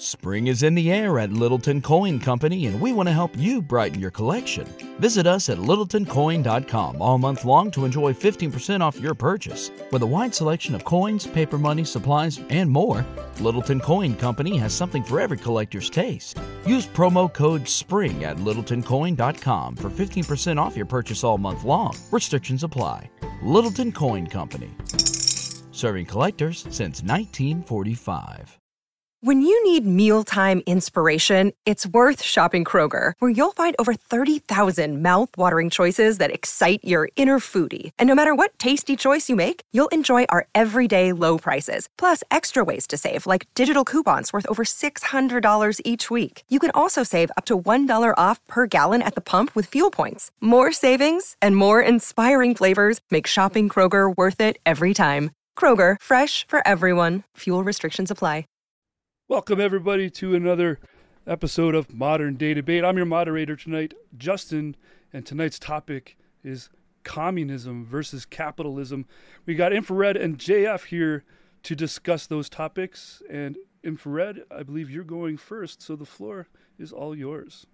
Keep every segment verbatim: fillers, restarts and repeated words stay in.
Spring is in the air at Littleton Coin Company, and we want to help you brighten your collection. Visit us at littleton coin dot com all month long to enjoy fifteen percent off your purchase. With a wide selection of coins, paper money, supplies, and more, Littleton Coin Company has something for every collector's taste. Use promo code SPRING at littleton coin dot com for fifteen percent off your purchase all month long. Restrictions apply. Littleton Coin Company. Serving collectors since nineteen forty-five. When you need mealtime inspiration, it's worth shopping Kroger, where you'll find over thirty thousand mouth-watering choices that excite your inner foodie. And no matter what tasty choice you make, you'll enjoy our everyday low prices, plus extra ways to save, like digital coupons worth over six hundred dollars each week. You can also save up to one dollar off per gallon at the pump with fuel points. More savings and more inspiring flavors make shopping Kroger worth it every time. Kroger, fresh for everyone. Fuel restrictions apply. Welcome, everybody, to another episode of Modern Day Debate. I'm your moderator tonight, Justin, and tonight's topic is communism versus capitalism. We got Infrared and J F here to discuss those topics. And Infrared, I believe you're going first, so the floor is all yours.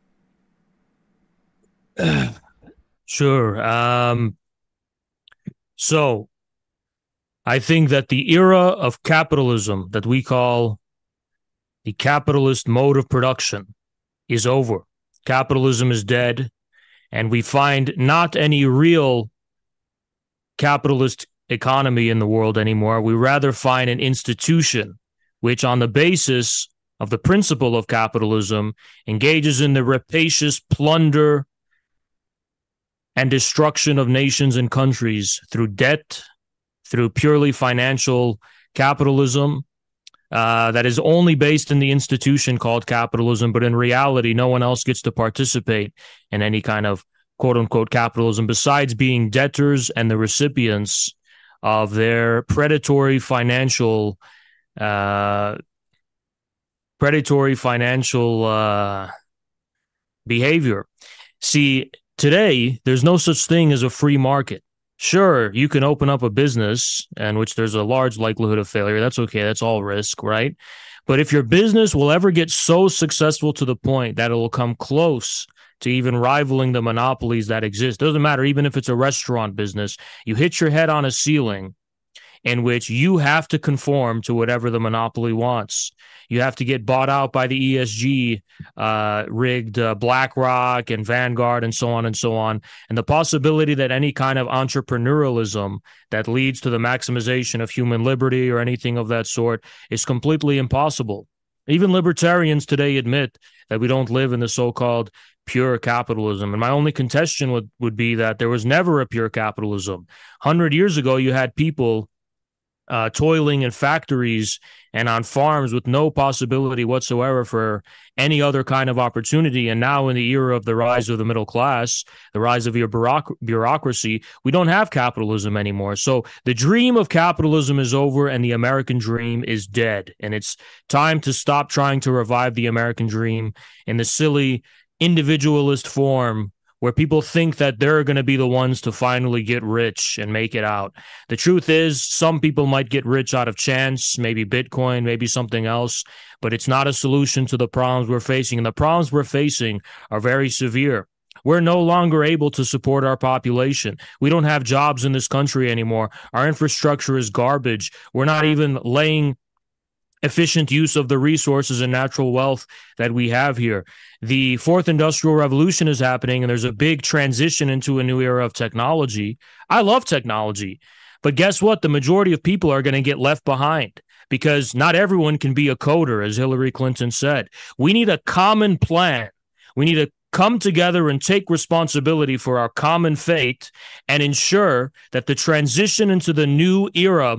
Sure. Um, so, I think that the era of capitalism that we call the capitalist mode of production is over. Capitalism is dead, and we find not any real capitalist economy in the world anymore. We rather find an institution which, on the basis of the principle of capitalism, engages in the rapacious plunder and destruction of nations and countries through debt, through purely financial capitalism, Uh, that is only based in the institution called capitalism, but in reality, no one else gets to participate in any kind of quote-unquote capitalism besides being debtors and the recipients of their predatory financial uh, predatory financial uh, behavior. See, today, there's no such thing as a free market. Sure, you can open up a business in which there's a large likelihood of failure. That's okay. That's all risk, right? But if your business will ever get so successful to the point that it will come close to even rivaling the monopolies that exist, doesn't matter, even if it's a restaurant business, you hit your head on a ceiling in which you have to conform to whatever the monopoly wants. You have to get bought out by the E S G uh, rigged uh, BlackRock and Vanguard and so on and so on. And the possibility that any kind of entrepreneurialism that leads to the maximization of human liberty or anything of that sort is completely impossible. Even libertarians today admit that we don't live in the so-called pure capitalism. And my only contestation would, would be that there was never a pure capitalism. one hundred years ago, you had people Uh, toiling in factories and on farms with no possibility whatsoever for any other kind of opportunity. And now in the era of the rise of the middle class, the rise of your bureauc- bureaucracy, we don't have capitalism anymore. So the dream of capitalism is over and the American dream is dead. And it's time to stop trying to revive the American dream in the silly individualist form where people think that they're going to be the ones to finally get rich and make it out. The truth is, some people might get rich out of chance, maybe Bitcoin, maybe something else, but it's not a solution to the problems we're facing. And the problems we're facing are very severe. We're no longer able to support our population. We don't have jobs in this country anymore. Our infrastructure is garbage. We're not even laying efficient use of the resources and natural wealth that we have here. The fourth industrial revolution is happening, and there's a big transition into a new era of technology. I love technology, but guess what? The majority of people are going to get left behind because not everyone can be a coder, as Hillary Clinton said. We need a common plan. We need to come together and take responsibility for our common fate and ensure that the transition into the new era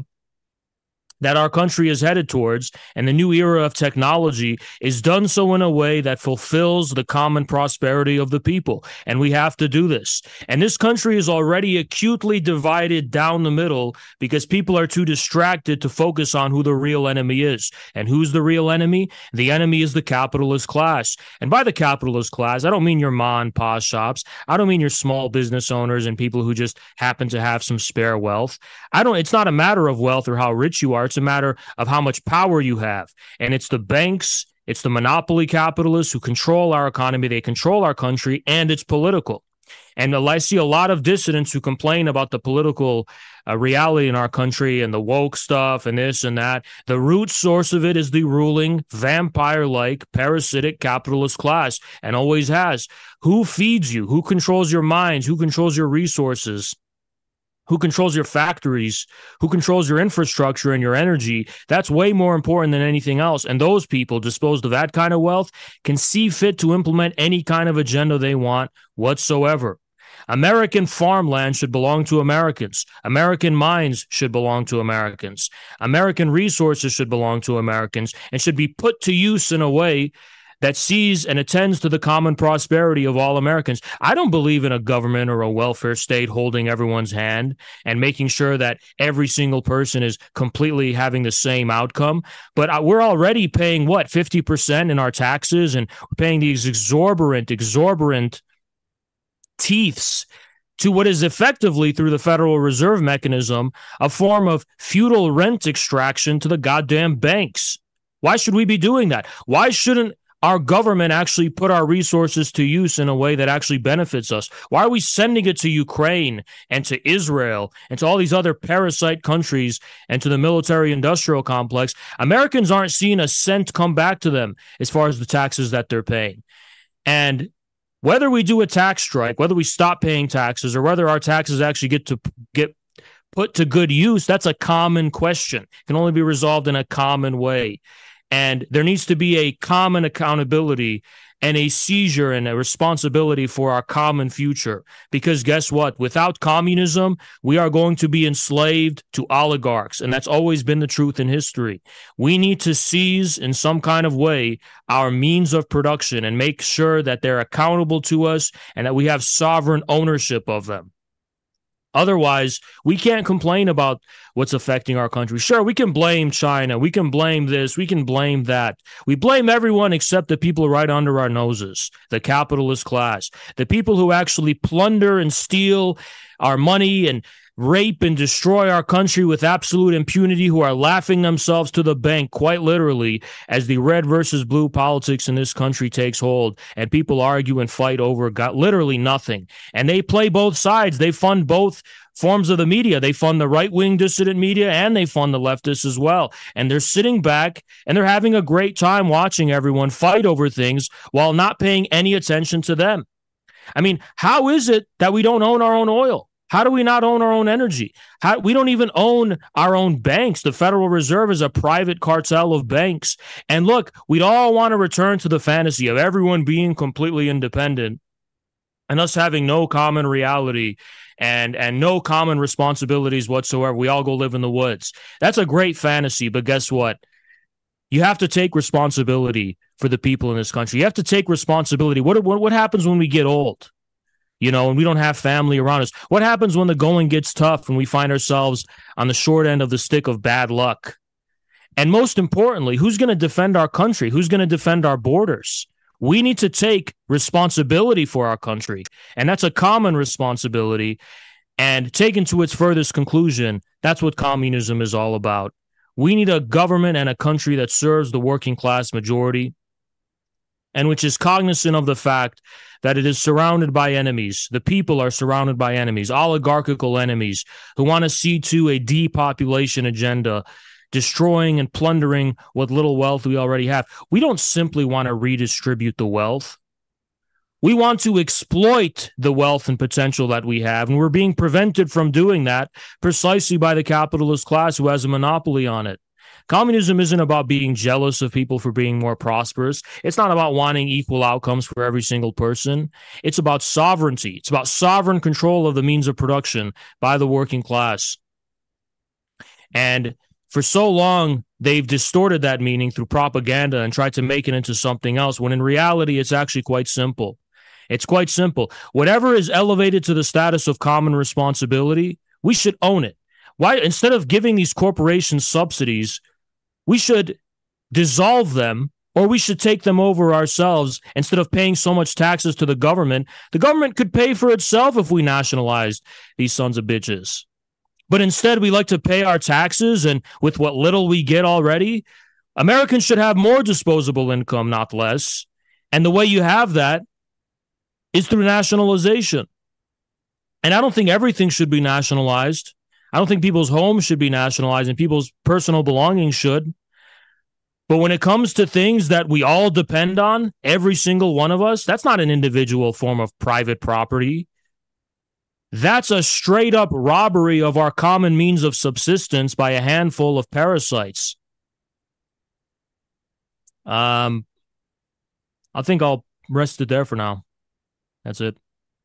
that our country is headed towards and the new era of technology is done so in a way that fulfills the common prosperity of the people. And we have to do this. And this country is already acutely divided down the middle because people are too distracted to focus on who the real enemy is. And who's the real enemy? The enemy is the capitalist class. And by the capitalist class, I don't mean your ma and pa shops. I don't mean your small business owners and people who just happen to have some spare wealth. I don't, it's not a matter of wealth or how rich you are. It's a matter of how much power you have. And it's the banks, It's the monopoly capitalists who control our economy. They control our country, and it's political. And I see a lot of dissidents who complain about the political uh, reality in our country and the woke stuff and this and that. The root source of it is the ruling, vampire-like, parasitic capitalist class, and always has. Who feeds you? Who controls your minds? Who controls your resources? Who controls your factories? Who controls your infrastructure and your energy? That's way more important than anything else. And those people, disposed of that kind of wealth, can see fit to implement any kind of agenda they want whatsoever. American farmland should belong to Americans. American mines should belong to Americans. American resources should belong to Americans and should be put to use in a way that sees and attends to the common prosperity of all Americans. I don't believe in a government or a welfare state holding everyone's hand and making sure that every single person is completely having the same outcome. But we're already paying, what, fifty percent in our taxes, and we're paying these exorbitant, exorbitant teeths to what is effectively, through the Federal Reserve mechanism, a form of feudal rent extraction to the goddamn banks. Why should we be doing that? Why shouldn't our government actually put our resources to use in a way that actually benefits us? Why are we sending it to Ukraine and to Israel and to all these other parasite countries and to the military-industrial complex? Americans aren't seeing a cent come back to them as far as the taxes that they're paying. And whether we do a tax strike, whether we stop paying taxes, or whether our taxes actually get to get put to good use, that's a common question. It can only be resolved in a common way. And there needs to be a common accountability and a seizure and a responsibility for our common future. Because guess what? Without communism, we are going to be enslaved to oligarchs. And that's always been the truth in history. We need to seize in some kind of way our means of production and make sure that they're accountable to us and that we have sovereign ownership of them. Otherwise, we can't complain about what's affecting our country. Sure, we can blame China. We can blame this. We can blame that. We blame everyone except the people right under our noses, the capitalist class, the people who actually plunder and steal our money and rape and destroy our country with absolute impunity, who are laughing themselves to the bank, quite literally, as the red versus blue politics in this country takes hold and people argue and fight over got literally nothing. And they play both sides. They fund both forms of the media. They fund the right-wing dissident media and they fund the leftists as well. And they're sitting back and they're having a great time watching everyone fight over things while not paying any attention to them. I mean, how is it that we don't own our own oil? How do we not own our own energy? How, we don't even own our own banks. The Federal Reserve is a private cartel of banks. And look, we'd all want to return to the fantasy of everyone being completely independent and us having no common reality and, and no common responsibilities whatsoever. We all go live in the woods. That's a great fantasy, but guess what? You have to take responsibility for the people in this country. You have to take responsibility. What, what, what happens when we get old? You know, and we don't have family around us? What happens when the going gets tough and we find ourselves on the short end of the stick of bad luck? And most importantly, who's going to defend our country? Who's going to defend our borders? We need to take responsibility for our country, and that's a common responsibility. And taken to its furthest conclusion, that's what communism is all about. We need a government and a country that serves the working class majority and which is cognizant of the fact that it is surrounded by enemies. The people are surrounded by enemies, oligarchical enemies, who want to see to a depopulation agenda, destroying and plundering what little wealth we already have. We don't simply want to redistribute the wealth. We want to exploit the wealth and potential that we have, and we're being prevented from doing that precisely by the capitalist class who has a monopoly on it. Communism isn't about being jealous of people for being more prosperous. It's not about wanting equal outcomes for every single person. It's about sovereignty. It's about sovereign control of the means of production by the working class. And for so long, they've distorted that meaning through propaganda and tried to make it into something else, when in reality, it's actually quite simple. It's quite simple. Whatever is elevated to the status of common responsibility, we should own it. Why, instead of giving these corporations subsidies, we should dissolve them, or we should take them over ourselves. Instead of paying so much taxes to the government, the government could pay for itself if we nationalized these sons of bitches. But instead, we like to pay our taxes, and with what little we get already, Americans should have more disposable income, not less. And the way you have that is through nationalization. And I don't think everything should be nationalized. I don't think people's homes should be nationalized and people's personal belongings should. But when it comes to things that we all depend on, every single one of us, that's not an individual form of private property. That's a straight up robbery of our common means of subsistence by a handful of parasites. Um, I think I'll rest it there for now. That's it.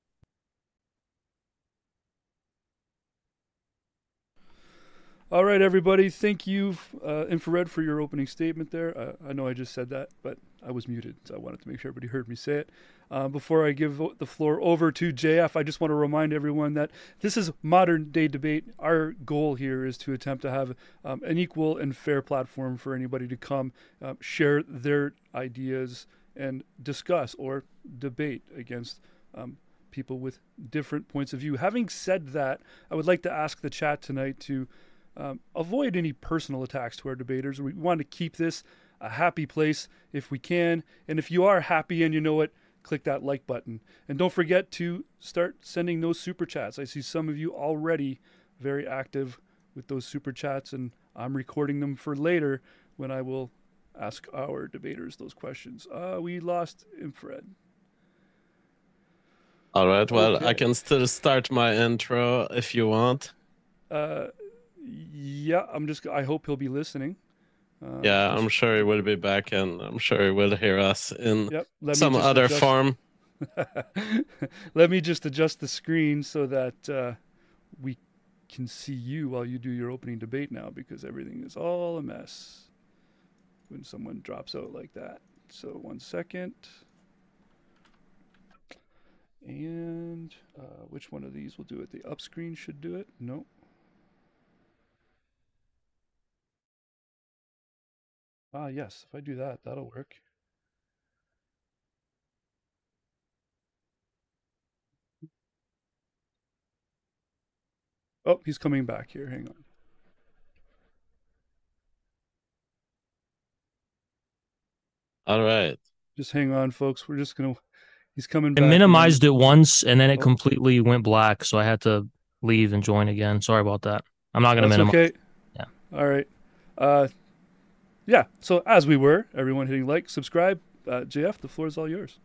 All right, everybody. Thank you, uh, Infrared, for your opening statement there. Uh, I know I just said that, but I was muted, so I wanted to make sure everybody heard me say it. Uh, before I give the floor over to J F, I just want to remind everyone that this is Modern Day Debate. Our goal here is to attempt to have um, an equal and fair platform for anybody to come uh, share their ideas and discuss or debate against um, people with different points of view. Having said that, I would like to ask the chat tonight to Um, avoid any personal attacks to our debaters. We want to keep this a happy place if we can. And if you are happy and you know it, click that like button. And don't forget to start sending those super chats. I see some of you already very active with those super chats, and I'm recording them for later when I will ask our debaters those questions. Uh, we lost Infrared. All right. Well, Okay. I can still start my intro if you want. Uh, yeah, I'm just. I hope he'll be listening. Uh, Yeah, just- I'm sure he will be back, and I'm sure he will hear us in Yep. Let me some just other adjust- form. Let me just adjust the screen so that uh, we can see you while you do your opening debate now, because everything is all a mess when someone drops out like that. So one second. And uh, which one of these will do it? The up screen should do it. No. Ah, yes. If I do that, that'll work. Oh, he's coming back here. Hang on. All right. Just hang on, folks. We're just gonna. He's coming I back. minimized it once and then it Oh. completely went black, so I had to leave and join again. Sorry about that. I'm not going to That's minimize. okay. Yeah. All right. Uh, yeah. So as we were, everyone hitting like, subscribe. Uh, J F, the floor is all yours.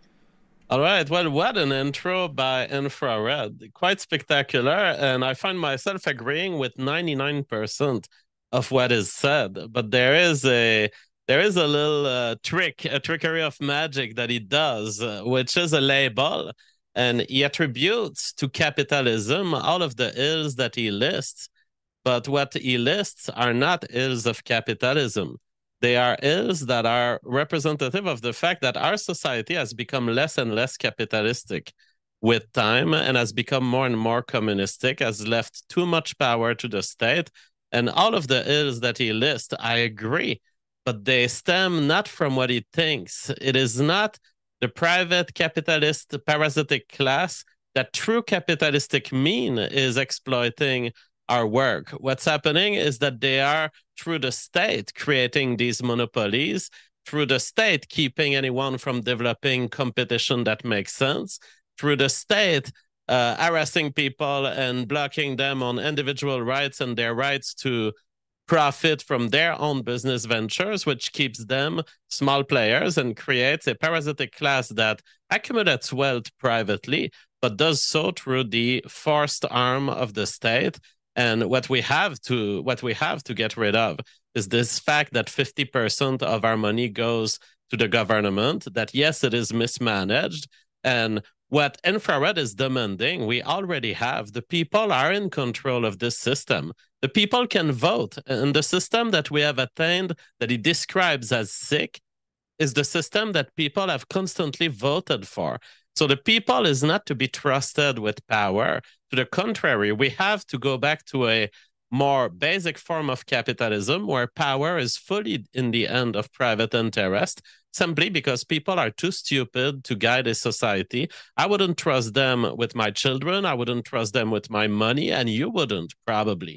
All right. Well, what an intro by Infrared. Quite spectacular. And I find myself agreeing with ninety-nine percent of what is said. But there is a there is a little uh, trick, a trickery of magic that he does, uh, which is a label. And he attributes to capitalism all of the ills that he lists. But what he lists are not ills of capitalism. They are ills that are representative of the fact that our society has become less and less capitalistic with time and has become more and more communistic, has left too much power to the state. And all of the ills that he lists, I agree, but they stem not from what he thinks. It is not the private capitalist parasitic class that true capitalistic mean is exploiting our work. What's happening is that they are, through the state, creating these monopolies, through the state, keeping anyone from developing competition that makes sense, through the state, uh, harassing people and blocking them on individual rights and their rights to profit from their own business ventures, which keeps them small players and creates a parasitic class that accumulates wealth privately, but does so through the forced arm of the state. And what we have to what we have to get rid of is this fact that fifty percent of our money goes to the government, that yes, it is mismanaged. And what Infrared is demanding, we already have. The people are in control of this system. The people can vote. And the system that we have attained, that he describes as sick, is the system that people have constantly voted for. So the people is not to be trusted with power. To the contrary, we have to go back to a more basic form of capitalism where power is fully in the hand of private interest, simply because people are too stupid to guide a society. I wouldn't trust them with my children. I wouldn't trust them with my money, and you wouldn't, probably.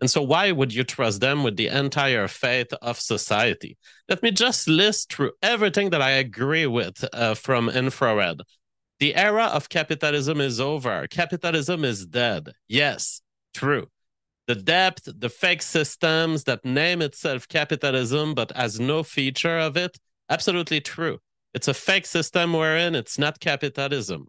And so why would you trust them with the entire fate of society? Let me just list through everything that I agree with uh, from Infrared. The era of capitalism is over. Capitalism is dead. Yes, true. The debt, the fake systems that name itself capitalism but has no feature of it, absolutely true. It's a fake system we're in. It's not capitalism.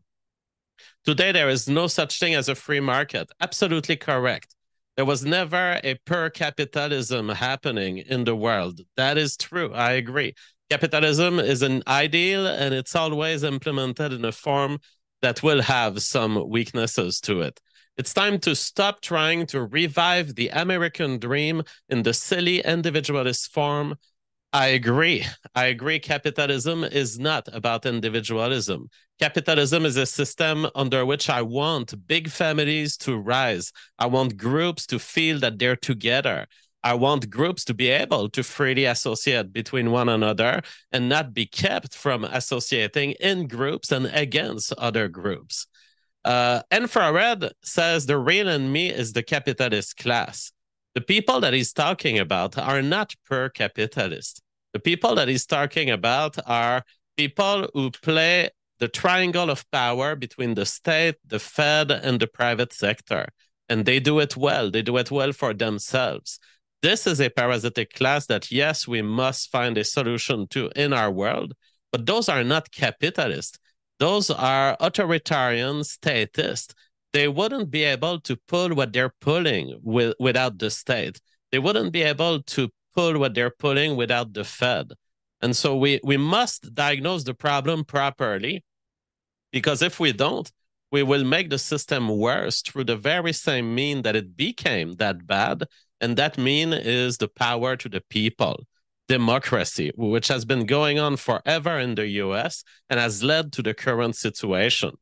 Today, there is no such thing as a free market. Absolutely correct. There was never a pure capitalism happening in the world. That is true. I agree. Capitalism is an ideal, and it's always implemented in a form that will have some weaknesses to it. It's time to stop trying to revive the American dream in the silly individualist form. I agree. I agree. Capitalism is not about individualism. Capitalism is a system under which I want big families to rise. I want groups to feel that they're together. I want groups to be able to freely associate between one another and not be kept from associating in groups and against other groups. Uh, Infrared says the real enemy is the capitalist class. The people that he's talking about are not pure capitalists. The people that he's talking about are people who play the triangle of power between the state, the Fed, and the private sector. And they do it well. They do it well for themselves. This is a parasitic class that, yes, we must find a solution to in our world, but those are not capitalists. Those are authoritarian statists. They wouldn't be able to pull what they're pulling with, without the state. They wouldn't be able to pull what they're pulling without the Fed. And so we, we must diagnose the problem properly, because if we don't, we will make the system worse through the very same mean that it became that bad. And that mean is the power to the people. Democracy, which has been going on forever in the U S and has led to the current situation.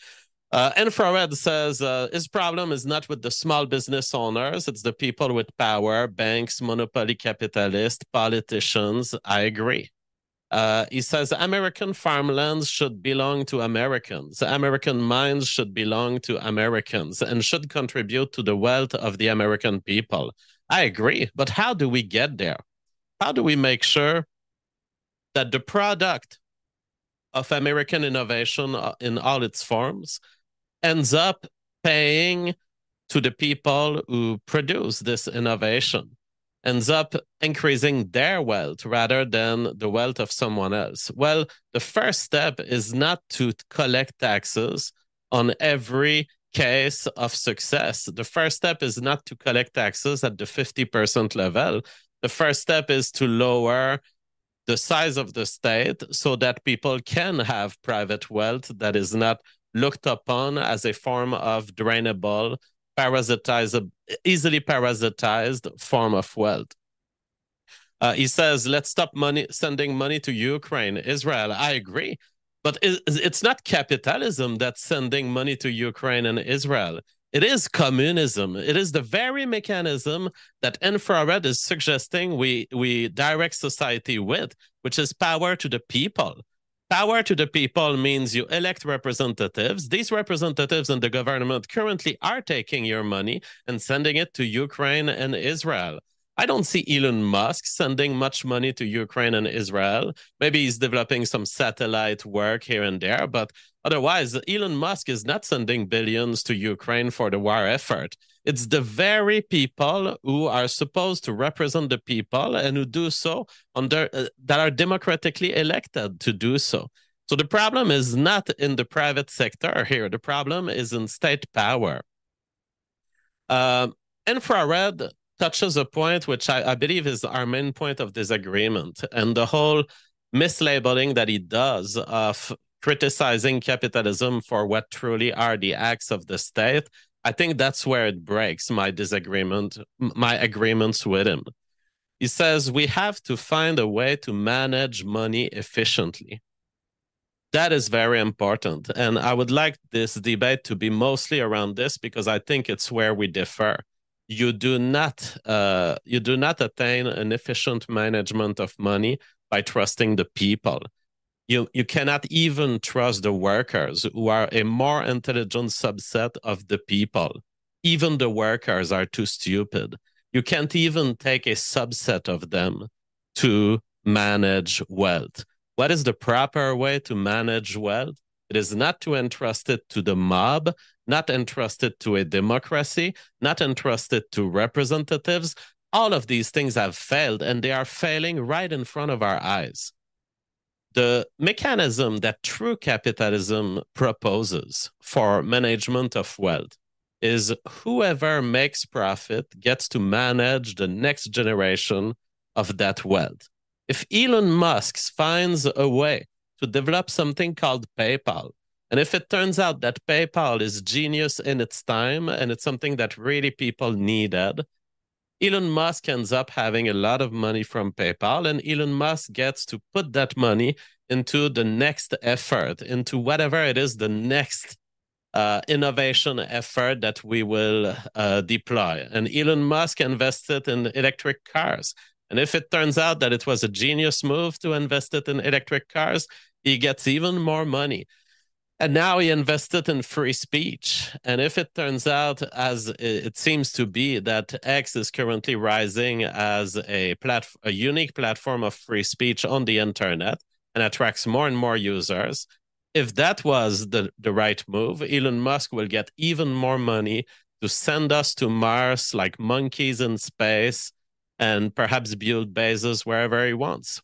Uh, Infrared says uh, his problem is not with the small business owners, it's the people with power, banks, monopoly capitalists, politicians. I agree. Uh, he says American farmlands should belong to Americans. American mines should belong to Americans and should contribute to the wealth of the American people. I agree, but how do we get there? How do we make sure that the product of American innovation in all its forms ends up paying to the people who produce this innovation, ends up increasing their wealth rather than the wealth of someone else? Well, the first step is not to collect taxes on every case of success. The first step is not to collect taxes at the fifty percent level. The first step is to lower the size of the state so that people can have private wealth that is not looked upon as a form of drainable, parasitized, easily parasitized form of wealth. Uh, he says, let's stop money sending money to Ukraine, Israel. I agree. But it's not capitalism that's sending money to Ukraine and Israel. It is communism. It is the very mechanism that Infrared is suggesting we, we direct society with, which is power to the people. Power to the people means you elect representatives. These representatives in the government currently are taking your money and sending it to Ukraine and Israel. I don't see Elon Musk sending much money to Ukraine and Israel. Maybe he's developing some satellite work here and there, but otherwise, Elon Musk is not sending billions to Ukraine for the war effort. It's the very people who are supposed to represent the people and who do so under uh, that are democratically elected to do so. So the problem is not in the private sector here. The problem is in state power. Uh, Infrared touches a point which I, I believe is our main point of disagreement, and the whole mislabeling that he does of criticizing capitalism for what truly are the acts of the state. I think that's where it breaks my disagreement, my agreements with him. He says we have to find a way to manage money efficiently. That is very important. And I would like this debate to be mostly around this because I think it's where we differ. You do not, uh, you do not attain an efficient management of money by trusting the people. You, you cannot even trust the workers, who are a more intelligent subset of the people. Even the workers are too stupid. You can't even take a subset of them to manage wealth. What is the proper way to manage wealth? It is not to entrust it to the mob, not entrust it to a democracy, not entrust it to representatives. All of these things have failed, and they are failing right in front of our eyes. The mechanism that true capitalism proposes for management of wealth is whoever makes profit gets to manage the next generation of that wealth. If Elon Musk finds a way to develop something called PayPal, and if it turns out that PayPal is genius in its time and it's something that really people needed, Elon Musk ends up having a lot of money from PayPal, and Elon Musk gets to put that money into the next effort, into whatever it is, the next uh, innovation effort that we will uh, deploy. And Elon Musk invested in electric cars. And if it turns out that it was a genius move to invest it in electric cars, he gets even more money. And now he invested in free speech. And if it turns out, as it seems to be, that X is currently rising as a, plat- a unique platform of free speech on the internet and attracts more and more users, if that was the, the right move, Elon Musk will get even more money to send us to Mars like monkeys in space and perhaps build bases wherever he wants.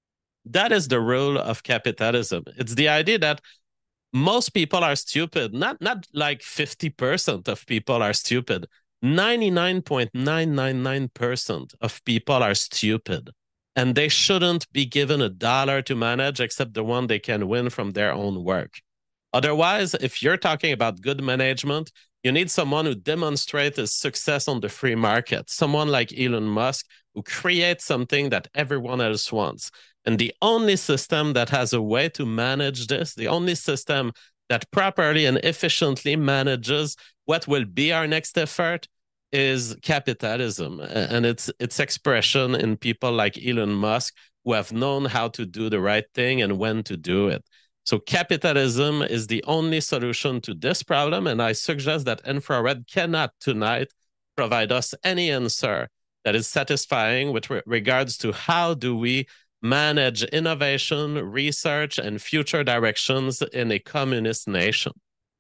That is the rule of capitalism. It's the idea that most people are stupid. Not, not like fifty percent of people are stupid. ninety-nine point nine nine nine percent of people are stupid. And they shouldn't be given a dollar to manage except the one they can win from their own work. Otherwise, if you're talking about good management, you need someone who demonstrates his success on the free market. Someone like Elon Musk who creates something that everyone else wants. And the only system that has a way to manage this, the only system that properly and efficiently manages what will be our next effort is capitalism and its its expression in people like Elon Musk who have known how to do the right thing and when to do it. So capitalism is the only solution to this problem, and I suggest that Infrared cannot tonight provide us any answer that is satisfying with re- regards to how do we manage innovation, research, and future directions in a communist nation.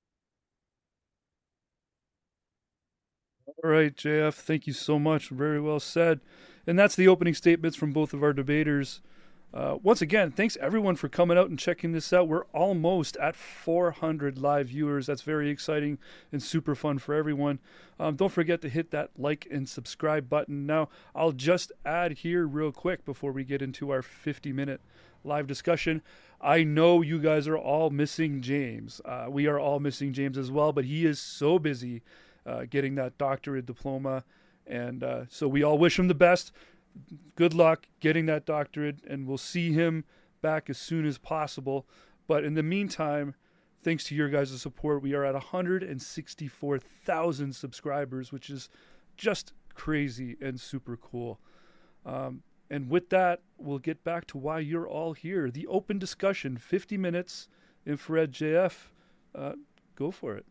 All right, J F, thank you so much. Very well said. And that's the opening statements from both of our debaters. Uh, once again, thanks everyone for coming out and checking this out. We're almost at four hundred live viewers. That's very exciting and super fun for everyone. Um, don't forget to hit that like and subscribe button. Now, I'll just add here real quick before we get into our fifty minute live discussion. I know you guys are all missing James. Uh, we are all missing James as well, but he is so busy uh, getting that doctorate diploma. And uh, so we all wish him the best. Good luck getting that doctorate, and we'll see him back as soon as possible. But in the meantime, thanks to your guys' support, we are at one hundred sixty-four thousand subscribers, which is just crazy and super cool. Um, and with that, we'll get back to why you're all here. The open discussion, fifty minutes, Infrared J F. Uh, go for it.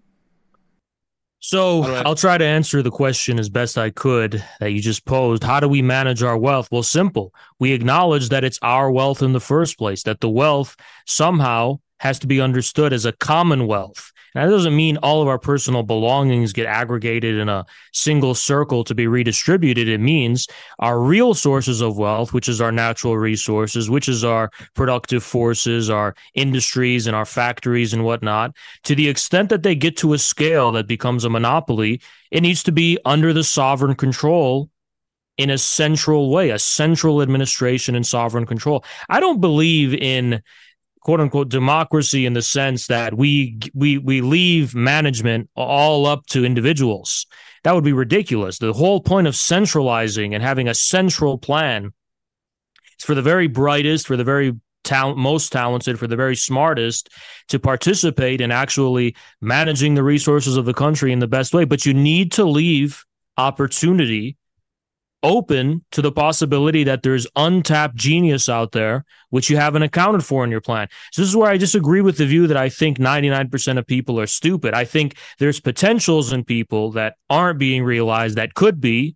So I'll try to answer the question as best I could that you just posed. How do we manage our wealth? Well, simple. We acknowledge that it's our wealth in the first place, that the wealth somehow has to be understood as a commonwealth. Now, that doesn't mean all of our personal belongings get aggregated in a single circle to be redistributed. It means our real sources of wealth, which is our natural resources, which is our productive forces, our industries and our factories and whatnot, to the extent that they get to a scale that becomes a monopoly, it needs to be under the sovereign control in a central way, a central administration and sovereign control. I don't believe in quote unquote democracy in the sense that we we we leave management all up to individuals. That would be ridiculous. The whole point of centralizing and having a central plan is for the very brightest, for the very talent, most talented, for the very smartest to participate in actually managing the resources of the country in the best way. But you need to leave opportunity open to the possibility that there's untapped genius out there, which you haven't accounted for in your plan. So this is where I disagree with the view that I think ninety-nine percent of people are stupid. I think there's potentials in people that aren't being realized that could be.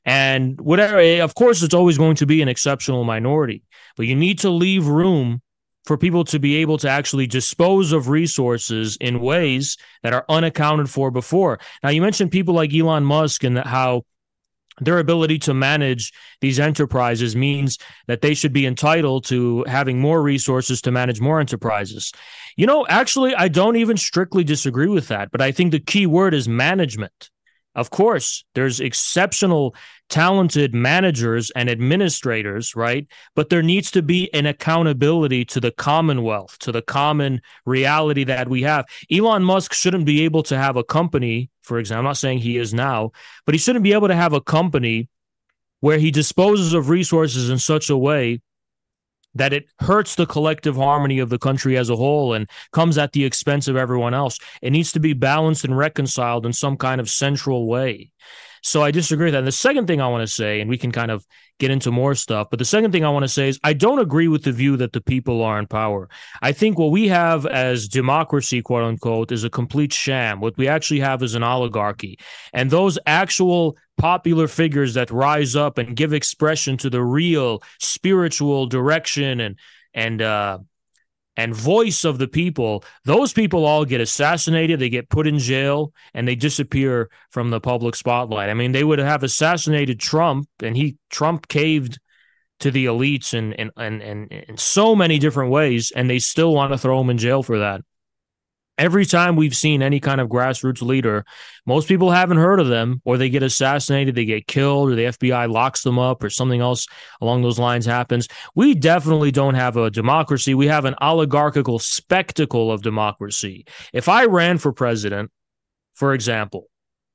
And whatever, of course, it's always going to be an exceptional minority, but you need to leave room for people to be able to actually dispose of resources in ways that are unaccounted for before. Now, you mentioned people like Elon Musk and how their ability to manage these enterprises means that they should be entitled to having more resources to manage more enterprises. You know, actually, I don't even strictly disagree with that, but I think the key word is management. Of course, there's exceptional, talented managers and administrators, right? But there needs to be an accountability to the commonwealth, to the common reality that we have. Elon Musk shouldn't be able to have a company, for example, I'm not saying he is now, but he shouldn't be able to have a company where he disposes of resources in such a way that it hurts the collective harmony of the country as a whole and comes at the expense of everyone else. It needs to be balanced and reconciled in some kind of central way. So I disagree with that. And the second thing I want to say, and we can kind of get into more stuff, but the second thing I want to say is I don't agree with the view that the people are in power. I think what we have as democracy, quote unquote, is a complete sham. What we actually have is an oligarchy. And those actual popular figures that rise up and give expression to the real spiritual direction and and uh, and voice of the people, those people all get assassinated, they get put in jail, and they disappear from the public spotlight. I mean, they would have assassinated Trump, and he Trump caved to the elites in in, in, in, in so many different ways, and they still want to throw him in jail for that. Every time we've seen any kind of grassroots leader, most people haven't heard of them, or they get assassinated, they get killed, or the F B I locks them up, or something else along those lines happens. We definitely don't have a democracy. We have an oligarchical spectacle of democracy. If I ran for president, for example,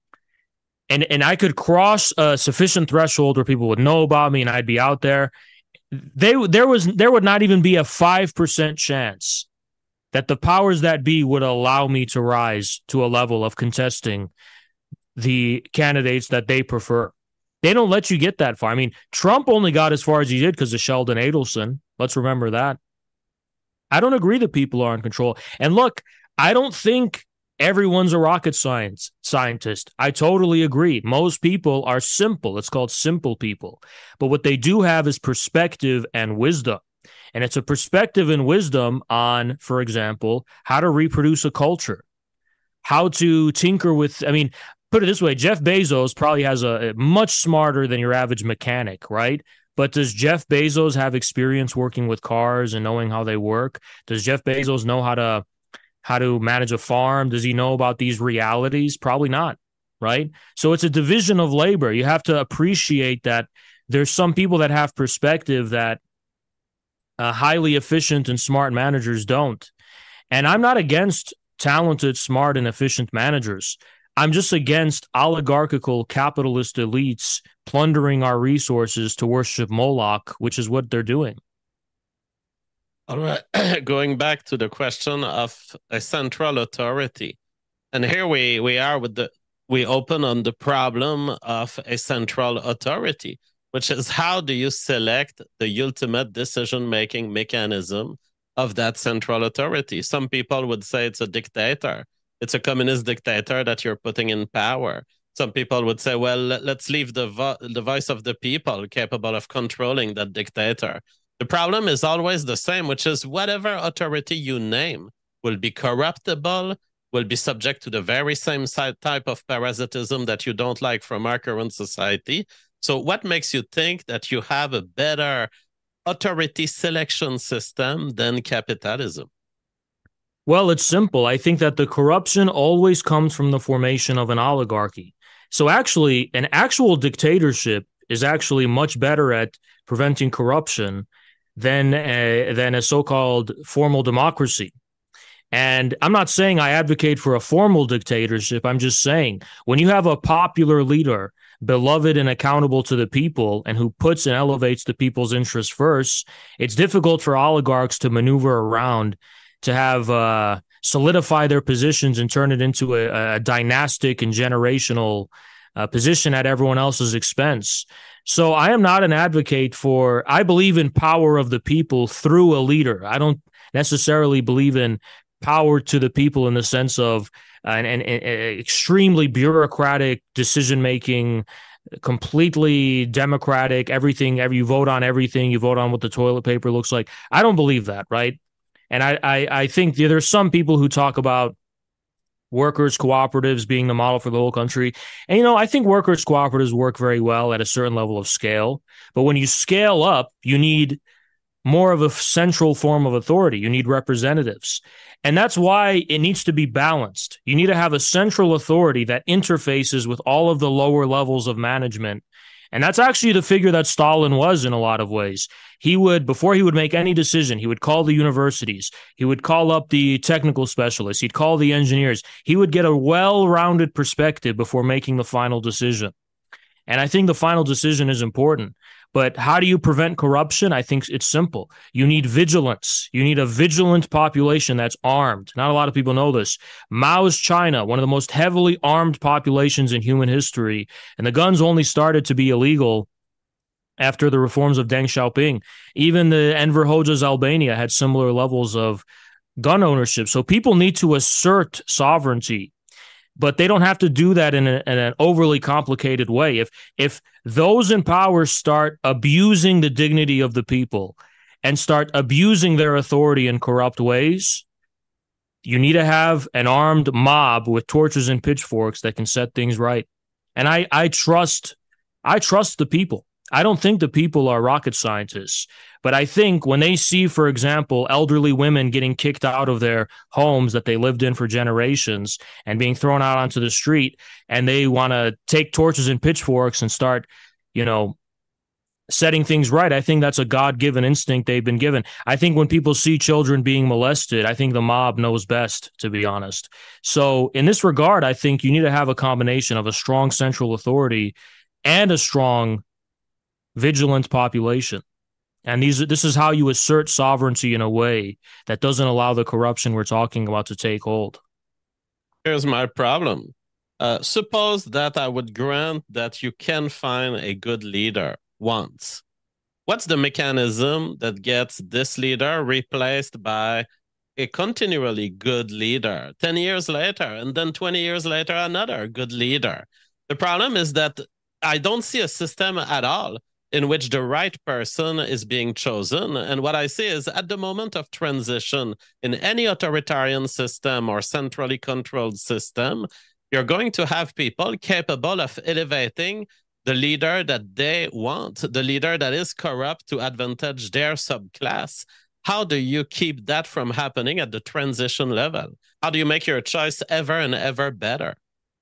and, and I could cross a sufficient threshold where people would know about me and I'd be out there, they there was there would not even be a five percent chance that the powers that be would allow me to rise to a level of contesting the candidates that they prefer. They don't let you get that far. I mean, Trump only got as far as he did because of Sheldon Adelson. Let's remember that. I don't agree that people are in control. And look, I don't think everyone's a rocket science scientist. I totally agree. Most people are simple. It's called simple people. But what they do have is perspective and wisdom. And it's a perspective and wisdom on, for example, how to reproduce a culture, how to tinker with, I mean, put it this way, Jeff Bezos probably has a, a much smarter than your average mechanic, right? But does Jeff Bezos have experience working with cars and knowing how they work? Does Jeff Bezos know how to how to manage a farm? Does he know about these realities? Probably not, right? So it's a division of labor. You have to appreciate that there's some people that have perspective that Uh, highly efficient and smart managers don't. And I'm not against talented, smart, and efficient managers. I'm just against oligarchical capitalist elites plundering our resources to worship Moloch, which is what they're doing. All right. Going back to the question of a central authority. And here we, we are with the, we open on the problem of a central authority, which is how do you select the ultimate decision-making mechanism of that central authority? Some people would say it's a dictator. It's a communist dictator that you're putting in power. Some people would say, well, let's leave the, vo- the voice of the people capable of controlling that dictator. The problem is always the same, which is whatever authority you name will be corruptible, will be subject to the very same type of parasitism that you don't like from our current society. So what makes you think that you have a better authority selection system than capitalism? Well, it's simple. I think that the corruption always comes from the formation of an oligarchy. So actually, an actual dictatorship is actually much better at preventing corruption than a, than a so-called formal democracy. And I'm not saying I advocate for a formal dictatorship. I'm just saying when you have a popular leader, beloved and accountable to the people, and who puts and elevates the people's interests first, it's difficult for oligarchs to maneuver around, to have uh, solidify their positions and turn it into a, a dynastic and generational uh, position at everyone else's expense. So I am not an advocate for, I believe in power of the people through a leader. I don't necessarily believe in power to the people in the sense of an, an, an extremely bureaucratic decision-making completely democratic, everything, every, you vote on everything, you vote on what the toilet paper looks like. I don't believe that, right? And I, I, I think there's some people who talk about workers' cooperatives being the model for the whole country. And, you know, I think workers' cooperatives work very well at a certain level of scale. But when you scale up, you need more of a central form of authority. You need representatives. And that's why it needs to be balanced. You need to have a central authority that interfaces with all of the lower levels of management. And that's actually the figure that Stalin was in a lot of ways. He would, before he would make any decision, he would call the universities. He would call up the technical specialists. He'd call the engineers. He would get a well-rounded perspective before making the final decision. And I think the final decision is important. But how do you prevent corruption? I think it's simple. You need vigilance. You need a vigilant population that's armed. Not a lot of people know this. Mao's China, one of the most heavily armed populations in human history, and the guns only started to be illegal after the reforms of Deng Xiaoping. Even the Enver Hoxha's Albania had similar levels of gun ownership. So people need to assert sovereignty, but they don't have to do that in, a, in an overly complicated way. If if those in power start abusing the dignity of the people and start abusing their authority in corrupt ways, you need to have an armed mob with torches and pitchforks that can set things right. And I, I trust, I trust the people. I don't think the people are rocket scientists, but I think when they see, for example, elderly women getting kicked out of their homes that they lived in for generations and being thrown out onto the street, and they want to take torches and pitchforks and start, you know, setting things right, I think that's a God-given instinct they've been given. I think when people see children being molested, I think the mob knows best, to be honest. So in this regard, I think you need to have a combination of a strong central authority and a strong vigilant population. And these this is how you assert sovereignty in a way that doesn't allow the corruption we're talking about to take hold. Here's my problem. Uh, suppose that I would grant that you can find a good leader once. What's the mechanism that gets this leader replaced by a continually good leader ten years later, and then twenty years later, another good leader? The problem is that I don't see a system at all in which the right person is being chosen. And what I see is at the moment of transition in any authoritarian system or centrally controlled system, you're going to have people capable of elevating the leader that they want, the leader that is corrupt to advantage their subclass. How do you keep that from happening at the transition level? How do you make your choice ever and ever better?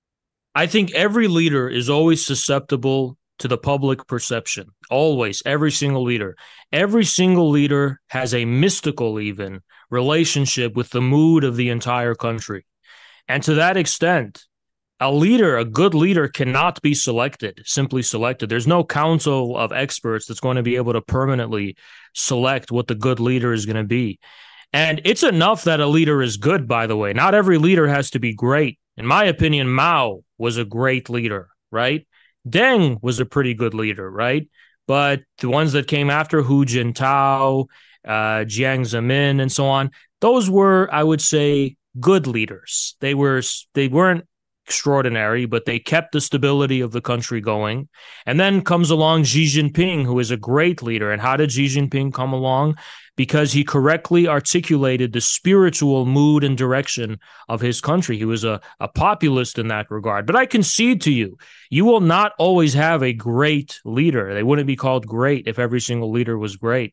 I think every leader is always susceptible to the public perception. Always, every single leader. Every single leader has a mystical, even, relationship with the mood of the entire country. And to that extent, a leader, a good leader, cannot be selected, simply selected. There's no council of experts that's going to be able to permanently select what the good leader is going to be. And it's enough that a leader is good, by the way. Not every leader has to be great. In my opinion, Mao was a great leader, right? Deng was a pretty good leader, right? But the ones that came after, Hu Jintao, uh, Jiang Zemin, and so on, those were, I would say, good leaders. They were, they weren't extraordinary, but they kept the stability of the country going. And then comes along Xi Jinping, who is a great leader. And how did Xi Jinping come along? Because he correctly articulated the spiritual mood and direction of his country. He was a, a populist in that regard. But I concede to you, you will not always have a great leader. They wouldn't be called great if every single leader was great.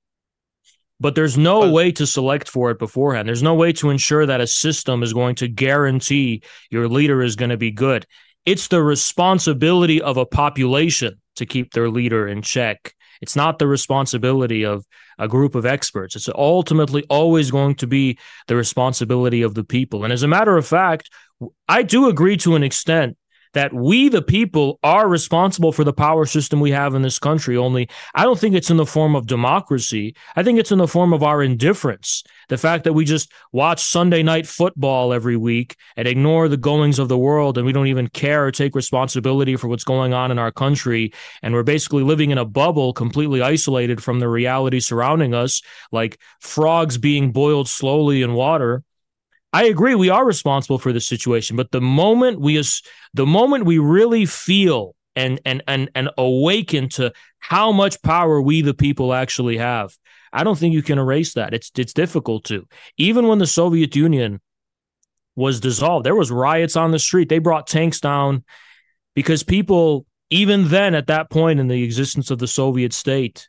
But there's no way to select for it beforehand. There's no way to ensure that a system is going to guarantee your leader is going to be good. It's the responsibility of a population to keep their leader in check. It's not the responsibility of a group of experts. It's ultimately always going to be the responsibility of the people. And as a matter of fact, I do agree to an extent that we, the people, are responsible for the power system we have in this country. Only I don't think it's in the form of democracy. I think it's in the form of our indifference. The fact that we just watch Sunday night football every week and ignore the goings of the world, and we don't even care or take responsibility for what's going on in our country. And we're basically living in a bubble, completely isolated from the reality surrounding us, like frogs being boiled slowly in water. I agree, we are responsible for the situation, but the moment we the moment we really feel and and and and awaken to how much power we the people actually have. I don't think you can erase that. It's it's difficult to. Even when the Soviet Union was dissolved, there was riots on the street. They brought tanks down because people, even then at that point in the existence of the Soviet state,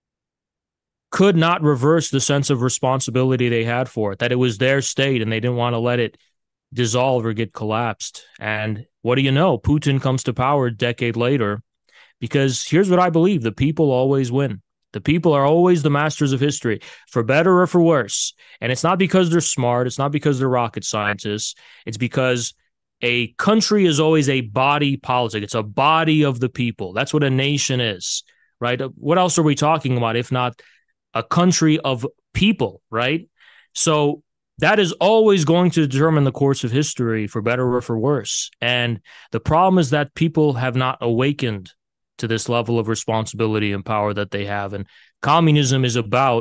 could not reverse the sense of responsibility they had for it, that it was their state and they didn't want to let it dissolve or get collapsed. And what do you know? Putin comes to power a decade later, because here's what I believe: the people always win. The people are always the masters of history, for better or for worse. And it's not because they're smart. It's not because they're rocket scientists. It's because a country is always a body politic. It's a body of the people. That's what a nation is, right? What else are we talking about if not a country of people, right? So that is always going to determine the course of history, for better or for worse. And the problem is that people have not awakened to this level of responsibility and power that they have. And communism is about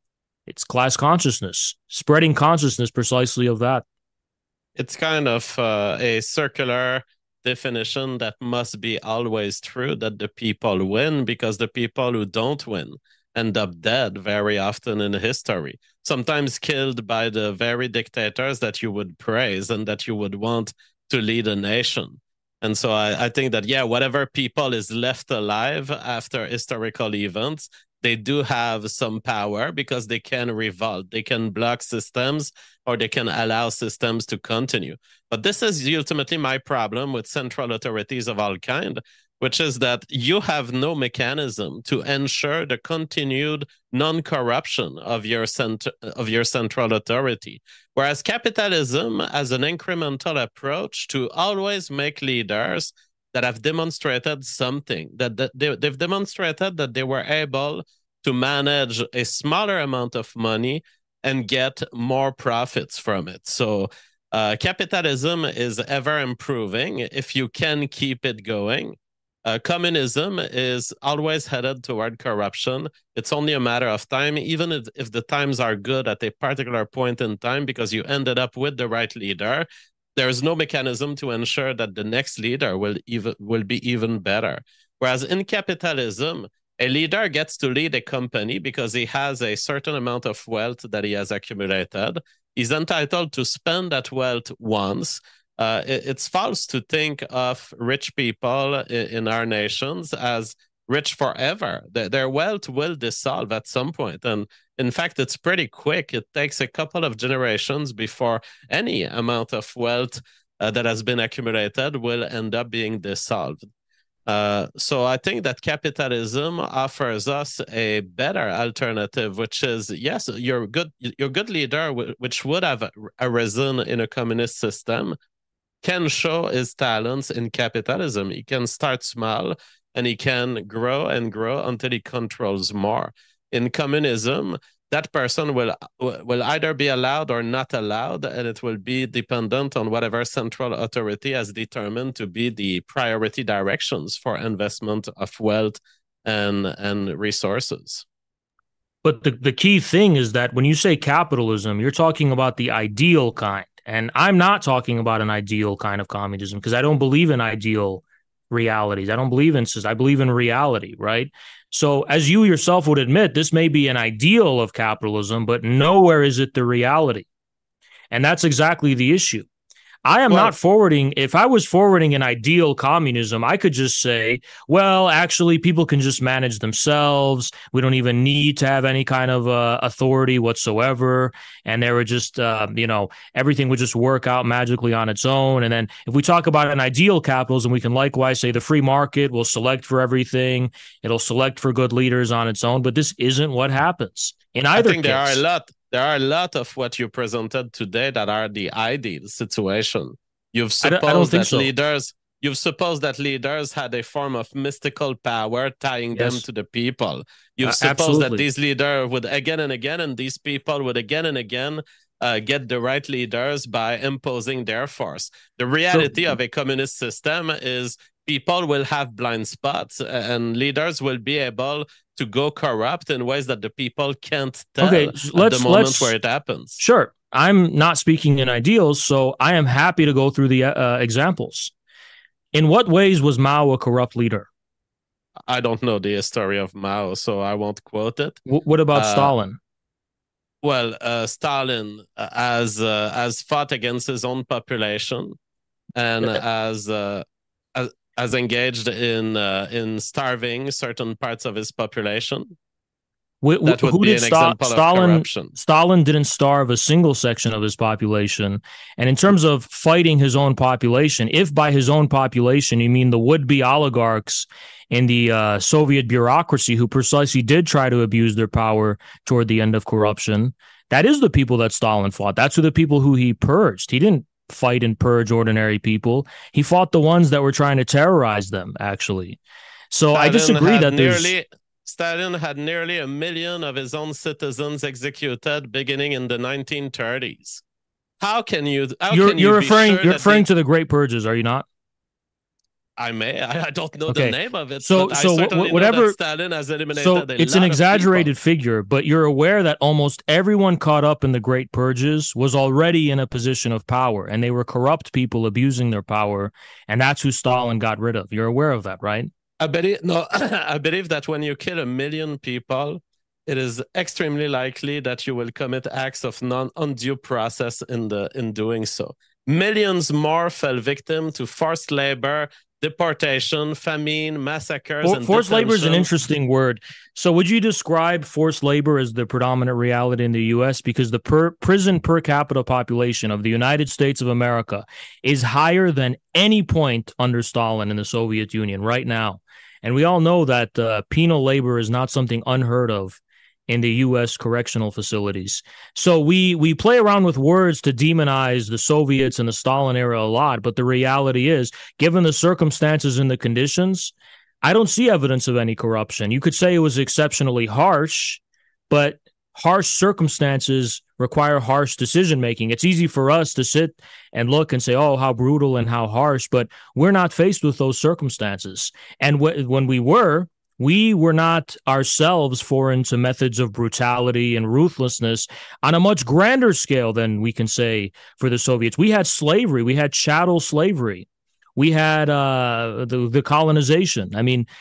its class consciousness, spreading consciousness precisely of that. It's kind of uh, a circular definition that must be always true, that the people win, because the people who don't win end up dead very often in history, sometimes killed by the very dictators that you would praise and that you would want to lead a nation. And so I, I think that, yeah, whatever people is left alive after historical events, they do have some power because they can revolt, they can block systems, or they can allow systems to continue. But this is ultimately my problem with central authorities of all kind, which is that you have no mechanism to ensure the continued non-corruption of your cent- of your central authority. Whereas capitalism has an incremental approach to always make leaders that have demonstrated something, that, that they, they've demonstrated that they were able to manage a smaller amount of money and get more profits from it. So uh, capitalism is ever improving if you can keep it going. Uh, communism is always headed toward corruption. It's only a matter of time, even if, if the times are good at a particular point in time, because you ended up with the right leader. There is no mechanism to ensure that the next leader will even will be even better. Whereas in capitalism, a leader gets to lead a company because he has a certain amount of wealth that he has accumulated. He's entitled to spend that wealth once. Uh, it, it's false to think of rich people in, in our nations as rich forever. The, their wealth will dissolve at some point. And in fact, it's pretty quick. It takes a couple of generations before any amount of wealth uh, that has been accumulated will end up being dissolved. Uh, so I think that capitalism offers us a better alternative, which is, yes, your good, your good leader, which would have arisen in a communist system, can show his talents in capitalism. He can start small and he can grow and grow until he controls more. In communism, that person will will either be allowed or not allowed, and it will be dependent on whatever central authority has determined to be the priority directions for investment of wealth and, and resources. But the, the key thing is that when you say capitalism, you're talking about the ideal kind. And I'm not talking about an ideal kind of communism, because I don't believe in ideal realities. I don't believe in, I believe in reality, right? So as you yourself would admit, this may be an ideal of capitalism, but nowhere is it the reality. And that's exactly the issue. I am well, not forwarding. If I was forwarding an ideal communism, I could just say, well, actually, people can just manage themselves. We don't even need to have any kind of uh, authority whatsoever. And there would just, uh, you know, everything would just work out magically on its own. And then if we talk about an ideal capitalism, we can likewise say the free market will select for everything. It'll select for good leaders on its own. But this isn't what happens in either I think case. There are a lot. There are a lot of what you presented today that are the ideal situation. You've supposed I don't, I don't that so. leaders, you've supposed that leaders had a form of mystical power tying yes. them to the people. You've uh, supposed absolutely. that these leaders would again and again, and these people would again and again uh, get the right leaders by imposing their force. The reality so, of a communist system is people will have blind spots, and leaders will be able to go corrupt in ways that the people can't tell okay, at let's, the moment where it happens. Sure. I'm not speaking in ideals, so I am happy to go through the uh, examples. In what ways was Mao a corrupt leader? I don't know the history of Mao, so I won't quote it. W- what about Uh, Stalin? Well, uh, Stalin uh, has uh, has fought against his own population and has uh, has, has engaged in uh, in starving certain parts of his population. Wh- wh- That would who be did an Sta- example of Stalin? corruption. Stalin didn't starve a single section of his population. And in terms of fighting his own population, if by his own population you mean the would-be oligarchs in the uh, Soviet bureaucracy who precisely did try to abuse their power toward the end of corruption, that is the people that Stalin fought. That's who the people who he purged. He didn't fight and purge ordinary people. He fought the ones that were trying to terrorize them, actually. So Stalin I disagree that there's... nearly Stalin had nearly a million of his own citizens executed beginning in the nineteen thirties. How can you? How You're, can you're you referring. Be sure you're that referring they, to the Great Purges, are you not? I may. I, I don't know Okay. the name of it. So, but so I certainly wh- whatever. know that Stalin has eliminated So a it's lot an of exaggerated people. figure, but you're aware that almost everyone caught up in the Great Purges was already in a position of power, and they were corrupt people abusing their power, and that's who Stalin got rid of. You're aware of that, right? I believe no. I believe that when you kill a million people, it is extremely likely that you will commit acts of non-undue process in the in doing so. Millions more fell victim to forced labor, deportation, famine, massacres, For, and forced labor is an detention. interesting word. So would you describe forced labor as the predominant reality in the U S? Because the per, prison per capita population of the United States of America is higher than any point under Stalin in the Soviet Union right now. And we all know that uh, penal labor is not something unheard of in the U S correctional facilities. So we we play around with words to demonize the Soviets and the Stalin era a lot, but the reality is, given the circumstances and the conditions, I don't see evidence of any corruption. You could say it was exceptionally harsh, but harsh circumstances require harsh decision-making. It's easy for us to sit and look and say, oh, how brutal and how harsh, but we're not faced with those circumstances. And wh- when we were, we were not ourselves foreign to methods of brutality and ruthlessness on a much grander scale than we can say for the Soviets. We had slavery. We had chattel slavery. We had uh, the, the colonization. I mean,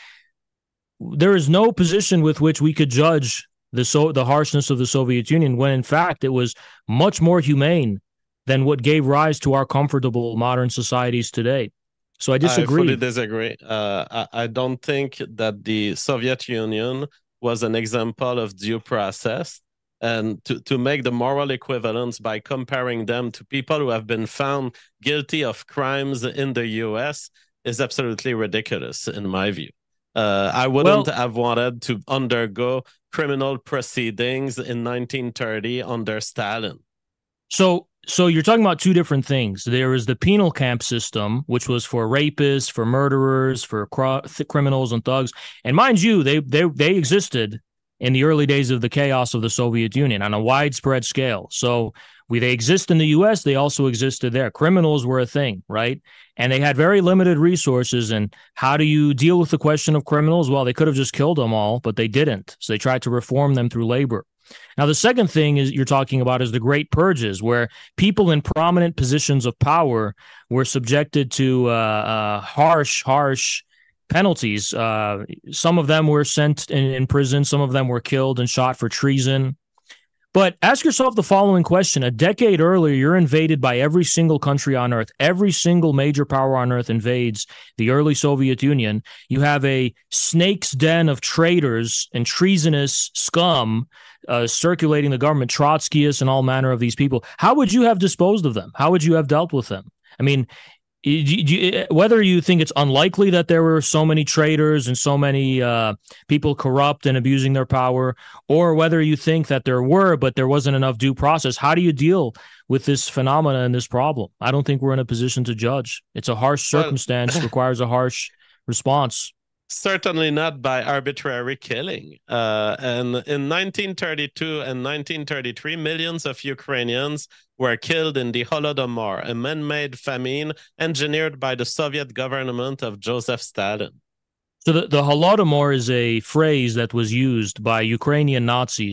there is no position with which we could judge the so the harshness of the Soviet Union when, in fact, it was much more humane than what gave rise to our comfortable modern societies today. So I disagree. I fully disagree. Uh, I, I don't think that the Soviet Union was an example of due process. And to, to make the moral equivalence by comparing them to people who have been found guilty of crimes in the U S is absolutely ridiculous, in my view. Uh, I wouldn't Well, have wanted to undergo criminal proceedings in nineteen thirty under Stalin. So, so you're talking about two different things. There is the penal camp system, which was for rapists, for murderers, for cr- criminals and thugs. And mind you, they they they existed in the early days of the chaos of the Soviet Union on a widespread scale. So we they exist in the U S, they also existed there. Criminals were a thing, right? And they had very limited resources. And how do you deal with the question of criminals? Well, they could have just killed them all, but they didn't. So they tried to reform them through labor. Now, the second thing is you're talking about is the Great Purges, where people in prominent positions of power were subjected to uh, uh, harsh, harsh penalties. Uh, some of them were sent in, in prison. Some of them were killed and shot for treason. But ask yourself the following question. A decade earlier, you're invaded by every single country on earth. Every single major power on earth invades the early Soviet Union. You have a snake's den of traitors and treasonous scum uh, circulating the government, Trotskyists and all manner of these people. How would you have disposed of them? How would you have dealt with them? I mean, whether you think it's unlikely that there were so many traitors and so many uh, people corrupt and abusing their power, or whether you think that there were, but there wasn't enough due process, how do you deal with this phenomena and this problem? I don't think we're in a position to judge. It's a harsh circumstance, well, requires a harsh response. Certainly not by arbitrary killing. Uh, and in nineteen thirty-two and nineteen thirty-three, millions of Ukrainians were killed in the Holodomor, a man-made famine engineered by the Soviet government of Joseph Stalin. So the, the Holodomor is a phrase that was used by Ukrainian Nazis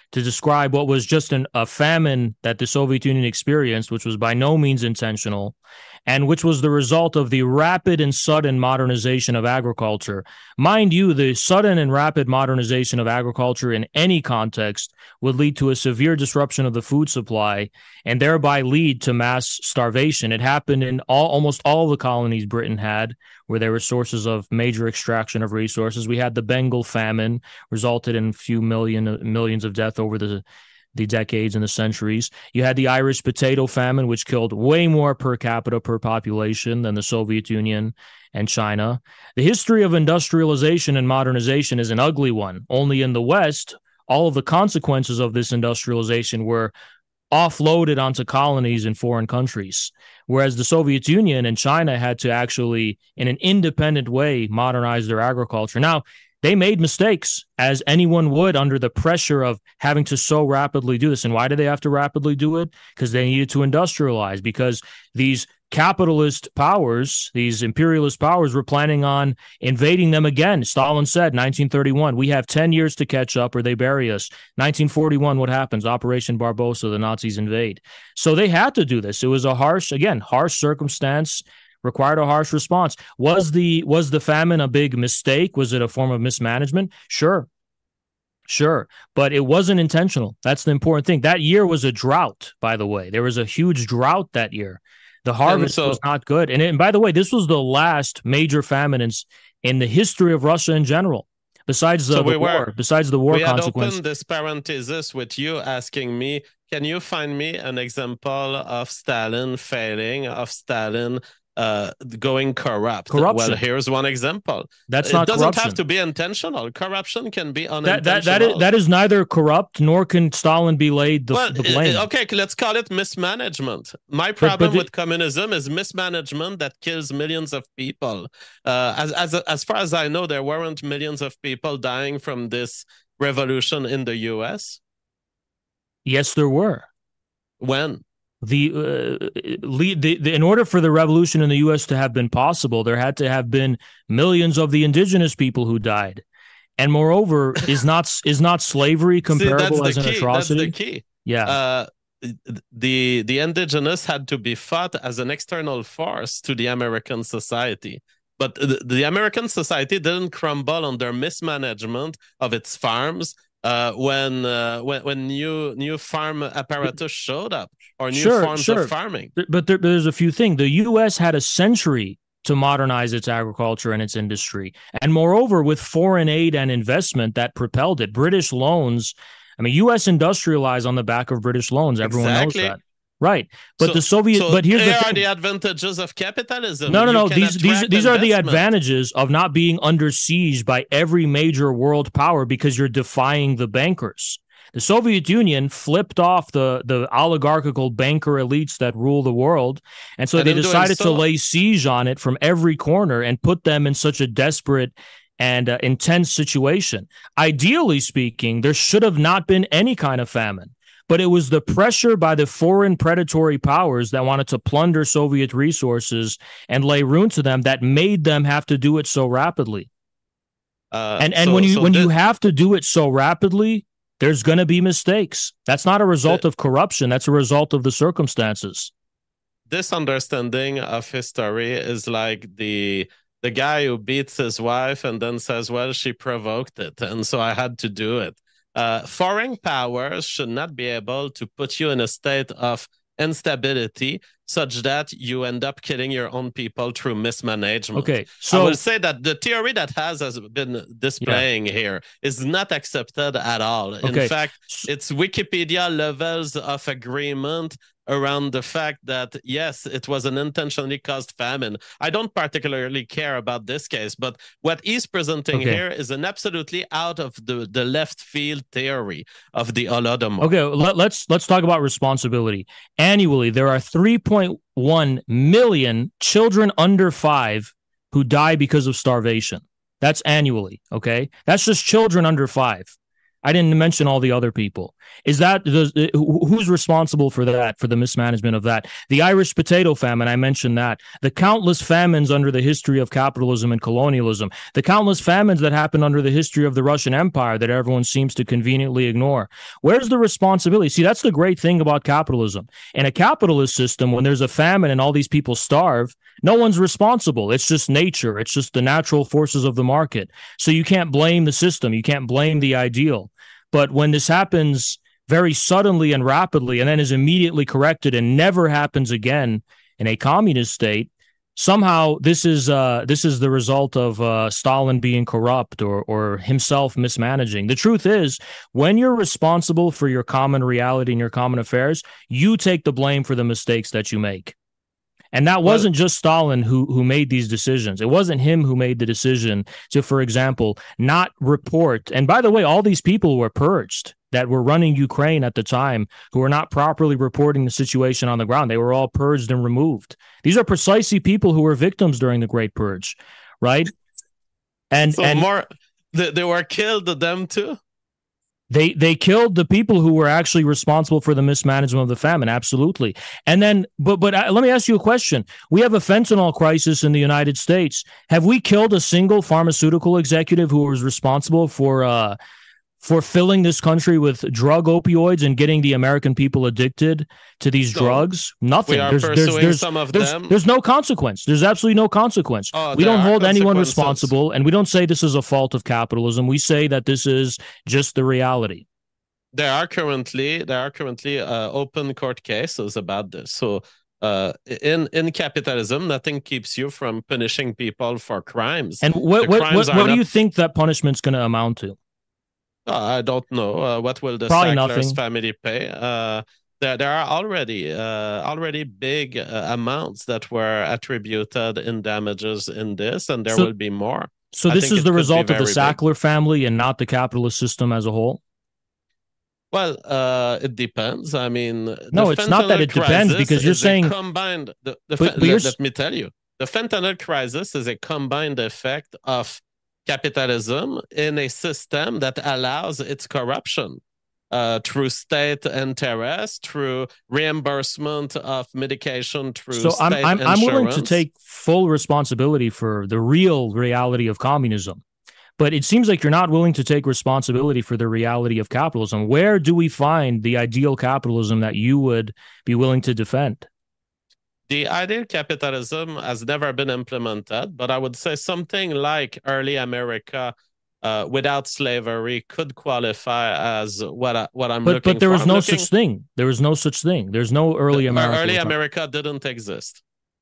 to describe what was just an, a famine that the Soviet Union experienced, which was by no means intentional, and which was the result of the rapid and sudden modernization of agriculture. Mind you, the sudden and rapid modernization of agriculture in any context would lead to a severe disruption of the food supply and thereby lead to mass starvation. It happened in all, almost all the colonies Britain had, where there were sources of major extraction of resources. We had the Bengal famine, resulted in a few million millions of deaths over the the decades and the centuries. You had the Irish potato famine, which killed way more per capita per population than the Soviet Union and China. The history of industrialization and modernization is an ugly one. Only in the West, all of the consequences of this industrialization were offloaded onto colonies in foreign countries, whereas the Soviet Union and China had to actually, in an independent way, modernize their agriculture. Now, they made mistakes, as anyone would, under the pressure of having to so rapidly do this. And why did they have to rapidly do it? Because they needed to industrialize, because these capitalist powers, these imperialist powers, were planning on invading them again. Stalin said, nineteen thirty-one, we have ten years to catch up or they bury us. nineteen forty-one, what happens? Operation Barbarossa, the Nazis invade. So they had to do this. It was a harsh, again, harsh circumstance, required a harsh response. Was the was the famine a big mistake? Was it a form of mismanagement? Sure. Sure. But it wasn't intentional. That's the important thing. That year was a drought, by the way. There was a huge drought that year. The harvest so, was not good. And, it, and by the way, this was the last major famine in, in the history of Russia in general. Besides the, so we the war, were, besides the war we consequence. We had opened this parenthesis with you asking me, can you find me an example of Stalin failing, of Stalin Uh, going corrupt? Corruption. Well, here's one example. That's it not doesn't corruption. have to be intentional. Corruption can be unintentional. That, that, that, is, that is neither corrupt nor can Stalin be laid the, well, the blame. Okay, let's call it mismanagement. My problem but, but with the, communism is mismanagement that kills millions of people. Uh, as, as, as far as I know, there weren't millions of people dying from this revolution in the U S. Yes, there were. When? The, uh, lead, the, the in order for the revolution in the U S to have been possible, there had to have been millions of the indigenous people who died, and moreover, is not is not slavery comparable See, as an key. atrocity? That's the key. Yeah. Uh, the the indigenous had to be fought as an external force to the American society. But the, the American society didn't crumble under mismanagement of its farms. Uh, when uh, when when new new farm apparatus showed up, or new sure, forms sure. of farming. But there, there's a few things. The U S had a century to modernize its agriculture and its industry, and moreover, with foreign aid and investment that propelled it. British loans. I mean, U S industrialized on the back of British loans. Everyone exactly. knows that. Right, but so, the Soviet. So but here's there the are thing. the advantages of capitalism. No, no, you no. These these these are the investment. advantages of not being under siege by every major world power because you're defying the bankers. The Soviet Union flipped off the the oligarchical banker elites that rule the world, and so and they decided so. to lay siege on it from every corner and put them in such a desperate and uh, intense situation. Ideally speaking, there should have not been any kind of famine. But it was the pressure by the foreign predatory powers that wanted to plunder Soviet resources and lay ruin to them that made them have to do it so rapidly. Uh, and and so, when you so when this, you have to do it so rapidly, there's going to be mistakes. That's not a result the, of corruption. That's a result of the circumstances. This understanding of history is like the the guy who beats his wife and then says, well, she provoked it, and so I had to do it. Uh, foreign powers should not be able to put you in a state of instability such that you end up killing your own people through mismanagement. Okay, so I will say that the theory that has, has been displaying yeah. here is not accepted at all. Okay. In fact, it's Wikipedia levels of agreement around the fact that, yes, it was an intentionally caused famine. I don't particularly care about this case, but what he's presenting okay. here is an absolutely out of the, the left field theory of the Holodomor. Okay, let, let's let's talk about responsibility. Annually, there are three point one million children under five who die because of starvation. That's annually, okay? That's just children under five. I didn't mention all the other people. Is that the, who's responsible for that, for the mismanagement of that? The Irish potato famine, I mentioned that. The countless famines under the history of capitalism and colonialism. The countless famines that happened under the history of the Russian Empire that everyone seems to conveniently ignore. Where's the responsibility? See, that's the great thing about capitalism. In a capitalist system, when there's a famine and all these people starve, no one's responsible. It's just nature. It's just the natural forces of the market. So you can't blame the system. You can't blame the ideal. But when this happens very suddenly and rapidly and then is immediately corrected and never happens again in a communist state, somehow this is uh, this is the result of uh, Stalin being corrupt or or himself mismanaging. The truth is, when you're responsible for your common reality and your common affairs, you take the blame for the mistakes that you make. And that wasn't just Stalin who who made these decisions. It wasn't him who made the decision to, for example, not report. And by the way, all these people were purged that were running Ukraine at the time who were not properly reporting the situation on the ground. They were all purged and removed. These are precisely people who were victims during the Great Purge, right? And so and more, they, they were killed, them too? They they killed the people who were actually responsible for the mismanagement of the famine. Absolutely. And then, but but uh, let me ask you a question. We have a fentanyl crisis in the United States. Have we killed a single pharmaceutical executive who was responsible for uh, for filling this country with drug opioids and getting the American people addicted to these so drugs? Nothing. We are there's, pursuing there's, there's, some of there's, them. There's no consequence. There's absolutely no consequence. Oh, we don't hold anyone consequences. responsible, and we don't say this is a fault of capitalism. We say that this is just the reality. There are currently there are currently uh, open court cases about this. So uh, in in capitalism, nothing keeps you from punishing people for crimes. And what what, what, what do not... you think that punishment's going to amount to? Uh, I don't know. Uh, what will the Probably Sacklers nothing. family pay? Uh, there, there are already uh, already big uh, amounts that were attributed in damages in this, and there so, will be more. So I this is the result of the Sackler big. family and not the capitalist system as a whole? Well, uh, it depends. I mean, no, it's not that it depends because you're saying combined. The, the but, but let, let me tell you, the fentanyl crisis is a combined effect of capitalism in a system that allows its corruption uh, through state interest, through reimbursement of medication, through so state I'm I'm, insurance. I'm willing to take full responsibility for the real reality of communism. But it seems like you're not willing to take responsibility for the reality of capitalism. Where do we find the ideal capitalism that you would be willing to defend? The ideal capitalism has never been implemented, but I would say something like early America uh, without slavery could qualify as what I, what I'm but, looking for. But there was I'm no looking... such thing. There was no such thing. There's no early the, America. Early America didn't exist.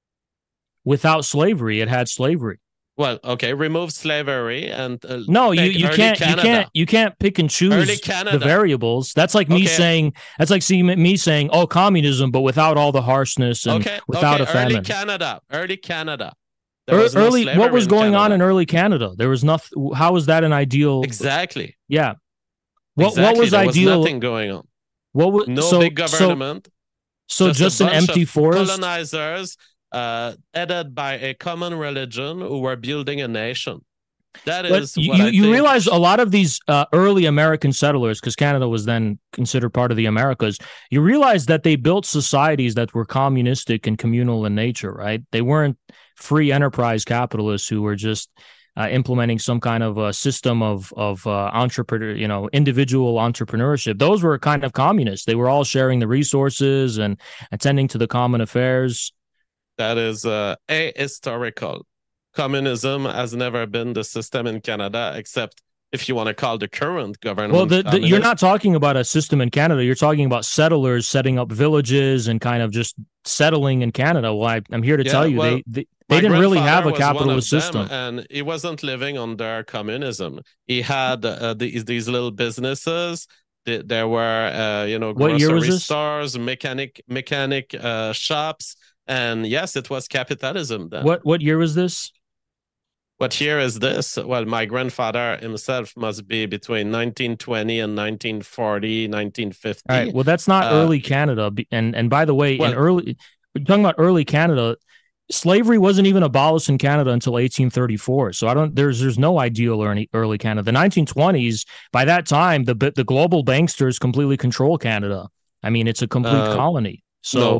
Without slavery, it had slavery. Well, okay, remove slavery and uh, no, you, you can't Canada. you can't you can't pick and choose the variables. That's like me okay. saying that's like see me saying oh communism, but without all the harshness and okay. without okay. a famine. Early Canada, early Canada. Er, early, no what was going on in early Canada? There was nothing. How was that an ideal? Exactly. Yeah. What exactly. what was there ideal? Was nothing going on. What was no so, big government? So, so just, just an empty forest. Colonizers. Uh, headed by a common religion who were building a nation. That is but you, what I you think... realize a lot of these uh, early American settlers, because Canada was then considered part of the Americas, you realize that they built societies that were communistic and communal in nature, right? They weren't free enterprise capitalists who were just uh, implementing some kind of a system of of uh, entrepreneur, you know, individual entrepreneurship. Those were kind of communists. They were all sharing the resources and attending to the common affairs. That is uh, ahistorical. Communism has never been the system in Canada, except if you want to call the current government. Well, the, the, you're not talking about a system in Canada. You're talking about settlers setting up villages and kind of just settling in Canada. Well, I, I'm here to yeah, tell you, well, they they, they didn't really have a capitalist them, system. And he wasn't living under communism. He had uh, these, these little businesses. There were, uh, you know, grocery stores, mechanic mechanic uh, shops. And yes, it was capitalism then. What what year was this? What year is this? Well, my grandfather himself must be between nineteen twenty and nineteen forty, nineteen fifty. All right. Well, that's not uh, early Canada. And and by the way, well, in early, you're talking about early Canada, slavery wasn't even abolished in Canada until eighteen thirty-four. So I don't there's there's no ideal early, early Canada. The nineteen twenties, by that time, the the global banksters completely control Canada. I mean, it's a complete uh, colony. So no.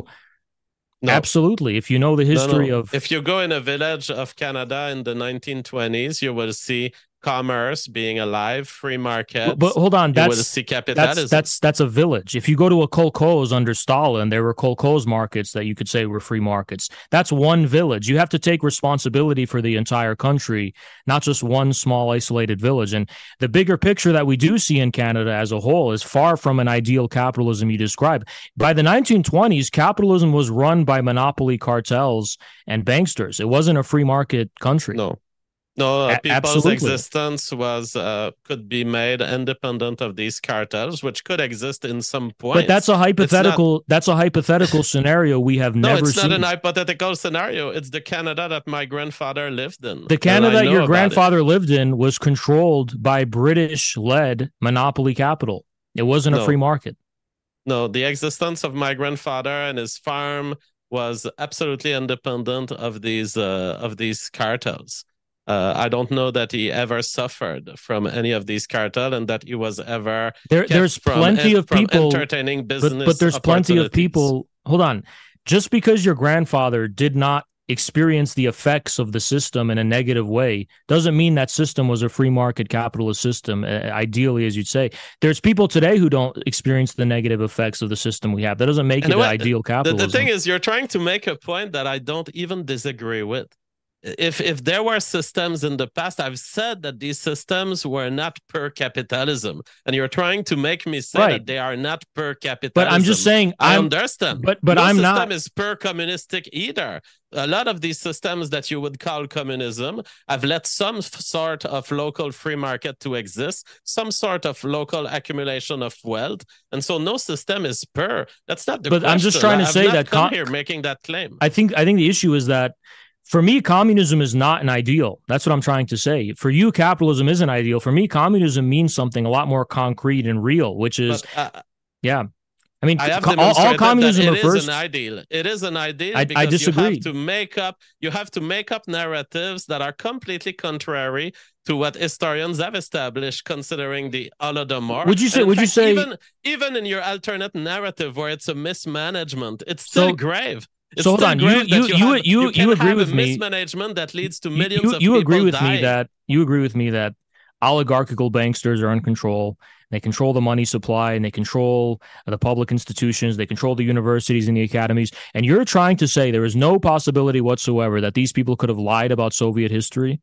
No. Absolutely. If you know the history no, no. of if you go in a village of Canada in the nineteen twenties, you will see commerce being alive, free market. But, but hold on, that's, see capitalism. that's that's that's a village. If you go to a kolkhoz under Stalin, there were kolkhoz markets that you could say were free markets. That's one village. You have to take responsibility for the entire country, not just one small isolated village. And the bigger picture that we do see in Canada as a whole is far from an ideal capitalism you describe. By the nineteen twenties, capitalism was run by monopoly cartels and banksters. It wasn't a free market country. No. No, uh, people's Absolutely. existence was uh, could be made independent of these cartels, which could exist in some point. But that's a hypothetical. Not, that's a hypothetical scenario we have no, never it's seen. not an hypothetical scenario. It's the Canada that my grandfather lived in. The Canada that your grandfather it. lived in was controlled by British-led monopoly capital. It wasn't no. a free market. No, the existence of my grandfather and his farm was absolutely independent of these uh, of these cartels. Uh, I don't know that he ever suffered from any of these cartels and that he was ever there. There's plenty en- of people entertaining business, but, but there's plenty of people. Hold on, just because your grandfather did not experience the effects of the system in a negative way doesn't mean that system was a free market capitalist system. Uh, ideally, as you'd say, there's people today who don't experience the negative effects of the system we have. That doesn't make and it an ideal capitalism. The, the thing is, you're trying to make a point that I don't even disagree with. If if there were systems in the past, I've said that these systems were not per capitalism, and you're trying to make me say right. that they are not per capitalism. But I'm just saying, I I'm, understand. But but no I'm system not. is per communistic either. A lot of these systems that you would call communism have let some sort of local free market to exist, some sort of local accumulation of wealth, and so no system is per. That's not the but question. I'm just trying to I've say not that come com- here making that claim. I think I think the issue is that. For me, communism is not an ideal. That's what I'm trying to say. For you, capitalism is an ideal. For me, communism means something a lot more concrete and real, which is, but, uh, yeah. I mean, I have co- all, all communism that it refers. is an ideal. It is an ideal I, because I disagree. you have to make up. You have to make up narratives that are completely contrary to what historians have established, considering the Holodomor. Would you say? Would fact, you say even even in your alternate narrative where it's a mismanagement, it's still so, grave. It's so hold on, you you you you, have, you, you, you agree with a me? Mismanagement that leads to millions you, you, of you people agree with dying. me that you agree with me that oligarchical banksters are in control. They control the money supply and they control the public institutions. They control the universities and the academies. And you're trying to say there is no possibility whatsoever that these people could have lied about Soviet history?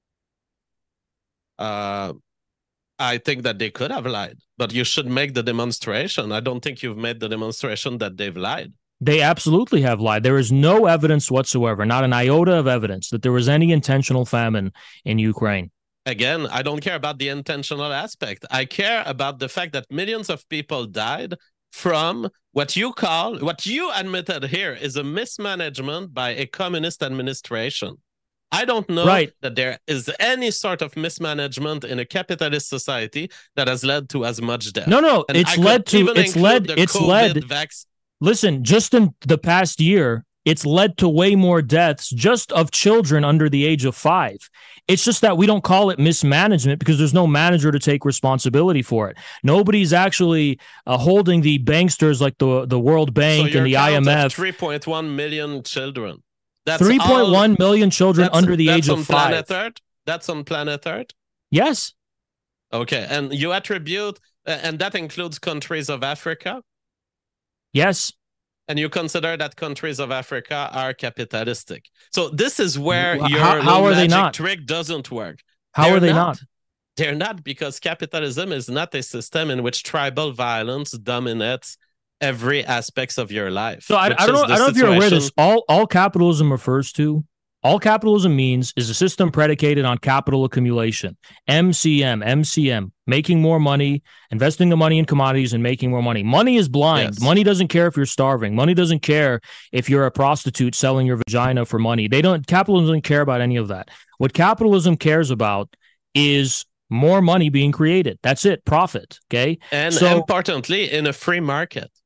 Uh, I think that they could have lied, but you should make the demonstration. I don't think you've made the demonstration that they've lied. They absolutely have lied. There is no evidence whatsoever, not an iota of evidence that there was any intentional famine in Ukraine. Again, I don't care about the intentional aspect. I care about the fact that millions of people died from what you call, what you admitted here is a mismanagement by a communist administration. I don't know right. that there is any sort of mismanagement in a capitalist society that has led to as much death. No, no, and it's I led to, it's led, it's COVID led. Vac- Listen, just in the past year, it's led to way more deaths just of children under the age of five. It's just that we don't call it mismanagement because there's no manager to take responsibility for it. Nobody's actually uh, holding the banksters like the, the World Bank so and the I M F. three point one million children. That's three point one million children under the age of five. Planet Earth? That's on planet Earth? Yes. Okay, and you attribute, and that includes countries of Africa? Yes. And you consider that countries of Africa are capitalistic. So this is where how, your how are magic they not? trick doesn't work. How They're are they not. not? They're not, because capitalism is not a system in which tribal violence dominates every aspects of your life. So I, I don't know. I don't know if you're aware of this. All all capitalism refers to, all capitalism means is a system predicated on capital accumulation. M C M, M C M, making more money, investing the money in commodities and making more money. Money is blind. Yes. Money doesn't care if you're starving. Money doesn't care if you're a prostitute selling your vagina for money. They don't. Capitalism doesn't care about any of that. What capitalism cares about is more money being created. That's it. Profit. Okay. And so, importantly, in a free market.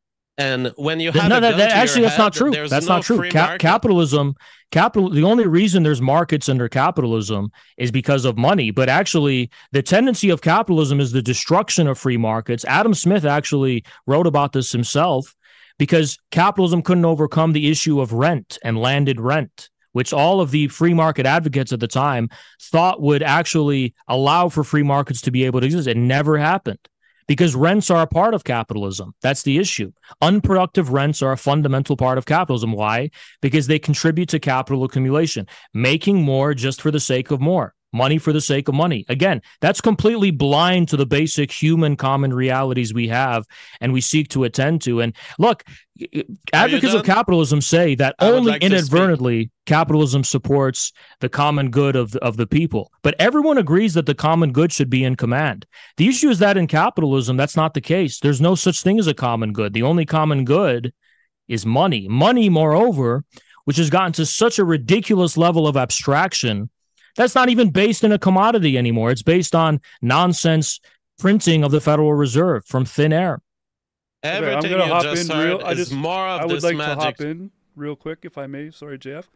And when you have no, a that, gun that, to actually, your that's head, not true. there's That's no not true. free Ca- market. capitalism, capital. The only reason there's markets under capitalism is because of money. But actually, the tendency of capitalism is the destruction of free markets. Adam Smith actually wrote about this himself, because capitalism couldn't overcome the issue of rent and landed rent, which all of the free market advocates at the time thought would actually allow for free markets to be able to exist. It never happened, because rents are a part of capitalism. That's the issue. Unproductive rents are a fundamental part of capitalism. Why? Because they contribute to capital accumulation, making more just for the sake of more. Money for the sake of money. Again, that's completely blind to the basic human common realities we have and we seek to attend to. And look, advocates of capitalism say that I only like inadvertently capitalism supports the common good of, of the people. But everyone agrees that the common good should be in command. The issue is that in capitalism, that's not the case. There's no such thing as a common good. The only common good is money. Money, moreover, which has gotten to such a ridiculous level of abstraction, that's not even based in a commodity anymore. It's based on nonsense printing of the Federal Reserve from thin air. Everything okay, I'm gonna you hop just in heard real. I is just more of I would this like magic. to hop in real quick, if I may. Sorry, J F.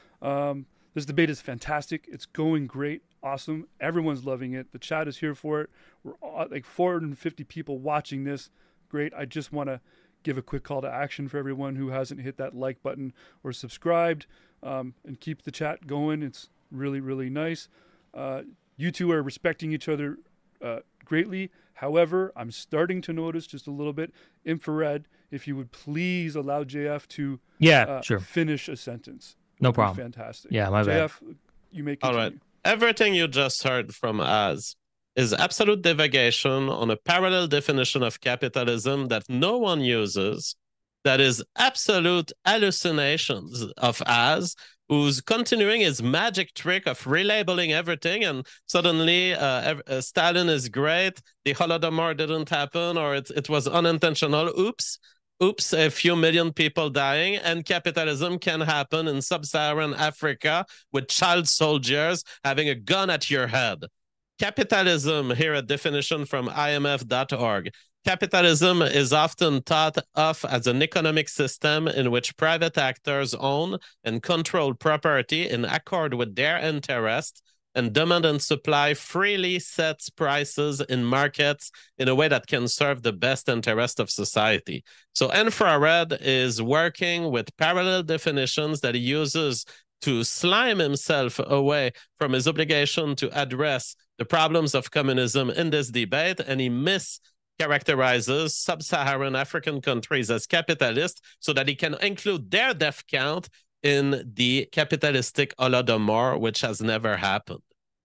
Um, this debate is fantastic. It's going great, awesome. Everyone's loving it. The chat is here for it. We're all, like four hundred fifty people watching this. Great. I just want to give a quick call to action for everyone who hasn't hit that like button or subscribed, um, and keep the chat going. It's really, really nice. Uh, you two are respecting each other uh, greatly. However, I'm starting to notice just a little bit. Infrared, if you would please allow J F to yeah, uh, sure. finish a sentence. No problem. Fantastic. Yeah, my J F, bad. you may continue. All right. Everything you just heard from us is absolute divagation on a parallel definition of capitalism that no one uses, that is absolute hallucinations of us, who's continuing his magic trick of relabeling everything, and suddenly uh, uh, Stalin is great, the Holodomor didn't happen, or it, it was unintentional, oops, oops, a few million people dying, and capitalism can happen in sub-Saharan Africa with child soldiers having a gun at your head. Capitalism, here a definition from I M F dot org. Capitalism is often thought of as an economic system in which private actors own and control property in accord with their interest, and demand and supply freely sets prices in markets in a way that can serve the best interest of society. So Infrared is working with parallel definitions that he uses to slime himself away from his obligation to address the problems of communism in this debate, and he miss characterizes sub-Saharan African countries as capitalist so that he can include their death count in the capitalistic Holodomor, which has never happened.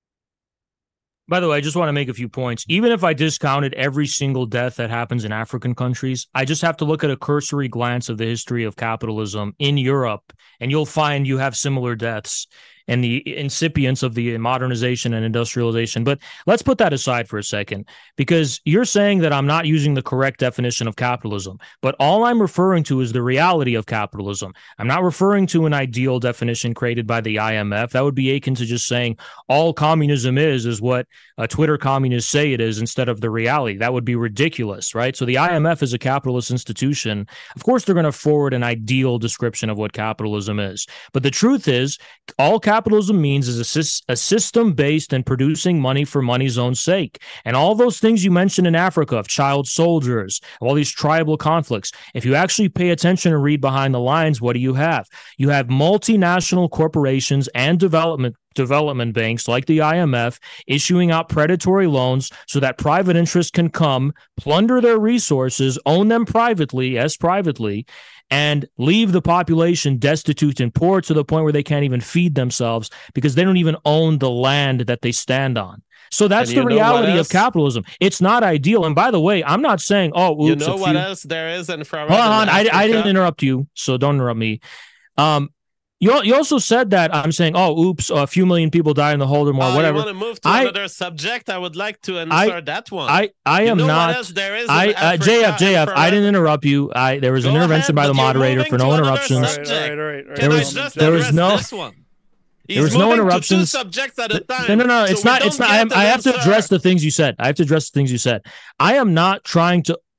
By the way, I just want to make a few points. Even if I discounted every single death that happens in African countries, I just have to look at a cursory glance of the history of capitalism in Europe, and you'll find you have similar deaths and the incipients of the modernization and industrialization. But let's put that aside for a second, because you're saying that I'm not using the correct definition of capitalism, but all I'm referring to is the reality of capitalism. I'm not referring to an ideal definition created by the I M F. That would be akin to just saying all communism is, is what uh, Twitter communists say it is instead of the reality. That would be ridiculous, right? So the I M F is a capitalist institution. Of course, they're going to forward an ideal description of what capitalism is. But the truth is, all capitalism Capitalism means is a, a system based in producing money for money's own sake. And all those things you mentioned in Africa of child soldiers, all these tribal conflicts, if you actually pay attention and read behind the lines, what do you have? You have multinational corporations and development development banks like the I M F issuing out predatory loans so that private interests can come, plunder their resources, own them privately, as privately, and leave the population destitute and poor to the point where they can't even feed themselves because they don't even own the land that they stand on. So that's the reality of capitalism. It's not ideal. And by the way, I'm not saying, oh, oops, you know what few... else there is in Infrared? Hold on, I, I didn't interrupt you, so don't interrupt me. Um, You you also said that I'm saying, oh, oops, a few million people died in the Holodomor, oh, whatever. You want to move to I, another subject? I would like to answer I, that one. I, I you am know not. What else there is I uh, J F J F. I didn't interrupt you. I there was Go an intervention ahead, by the moderator for no interruptions. All right, all right, all right, all right. Can There I was, just there was no. this one? He's There was no interruptions. To two subjects at a time. No, no, no. So it's not. It's not. I, I have to address the things you said. I have to address the things you said. I am not trying to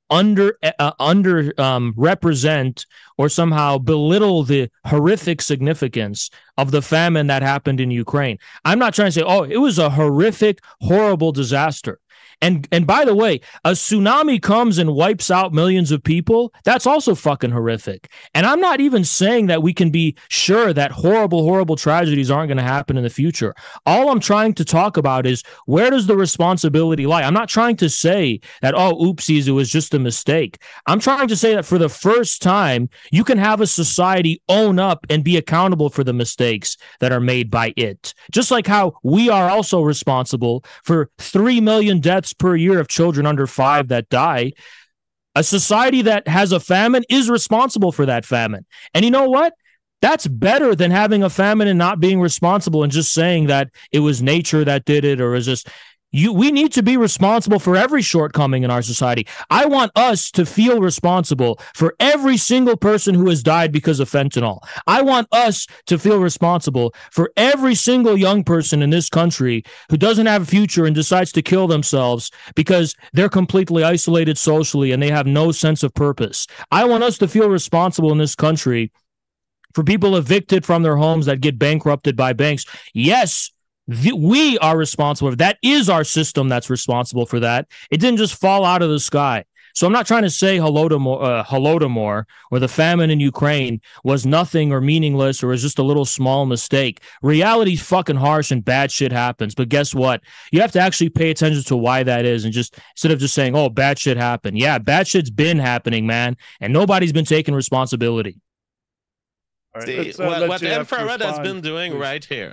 under uh, under um, represent or somehow belittle the horrific significance of the famine that happened in Ukraine. I'm not trying to say, oh, it was a horrific, horrible disaster. And and by the way, a tsunami comes and wipes out millions of people. That's also fucking horrific. And I'm not even saying that we can be sure that horrible, horrible tragedies aren't going to happen in the future. All I'm trying to talk about is, where does the responsibility lie? I'm not trying to say that, oh, oopsies, it was just a mistake. I'm trying to say that for the first time, you can have a society own up and be accountable for the mistakes that are made by it. Just like how we are also responsible for three million deaths per year of children under five that die. A society that has a famine is responsible for that famine. And you know what? That's better than having a famine and not being responsible and just saying that it was nature that did it, or is this. You, we need to be responsible for every shortcoming in our society. I want us to feel responsible for every single person who has died because of fentanyl. I want us to feel responsible for every single young person in this country who doesn't have a future and decides to kill themselves because they're completely isolated socially and they have no sense of purpose. I want us to feel responsible in this country for people evicted from their homes that get bankrupted by banks. Yes, we are responsible. That is our system that's responsible for that. It didn't just fall out of the sky. So I'm not trying to say Holodomor, uh, Holodomor or the famine in Ukraine was nothing or meaningless or was just a little small mistake. Reality's fucking harsh and bad shit happens. But guess what? You have to actually pay attention to why that is, and just instead of just saying, oh, bad shit happened. Yeah, bad shit's been happening, man. And nobody's been taking responsibility. All right, See, uh, what, what J F Infrared has respond, been doing please. right here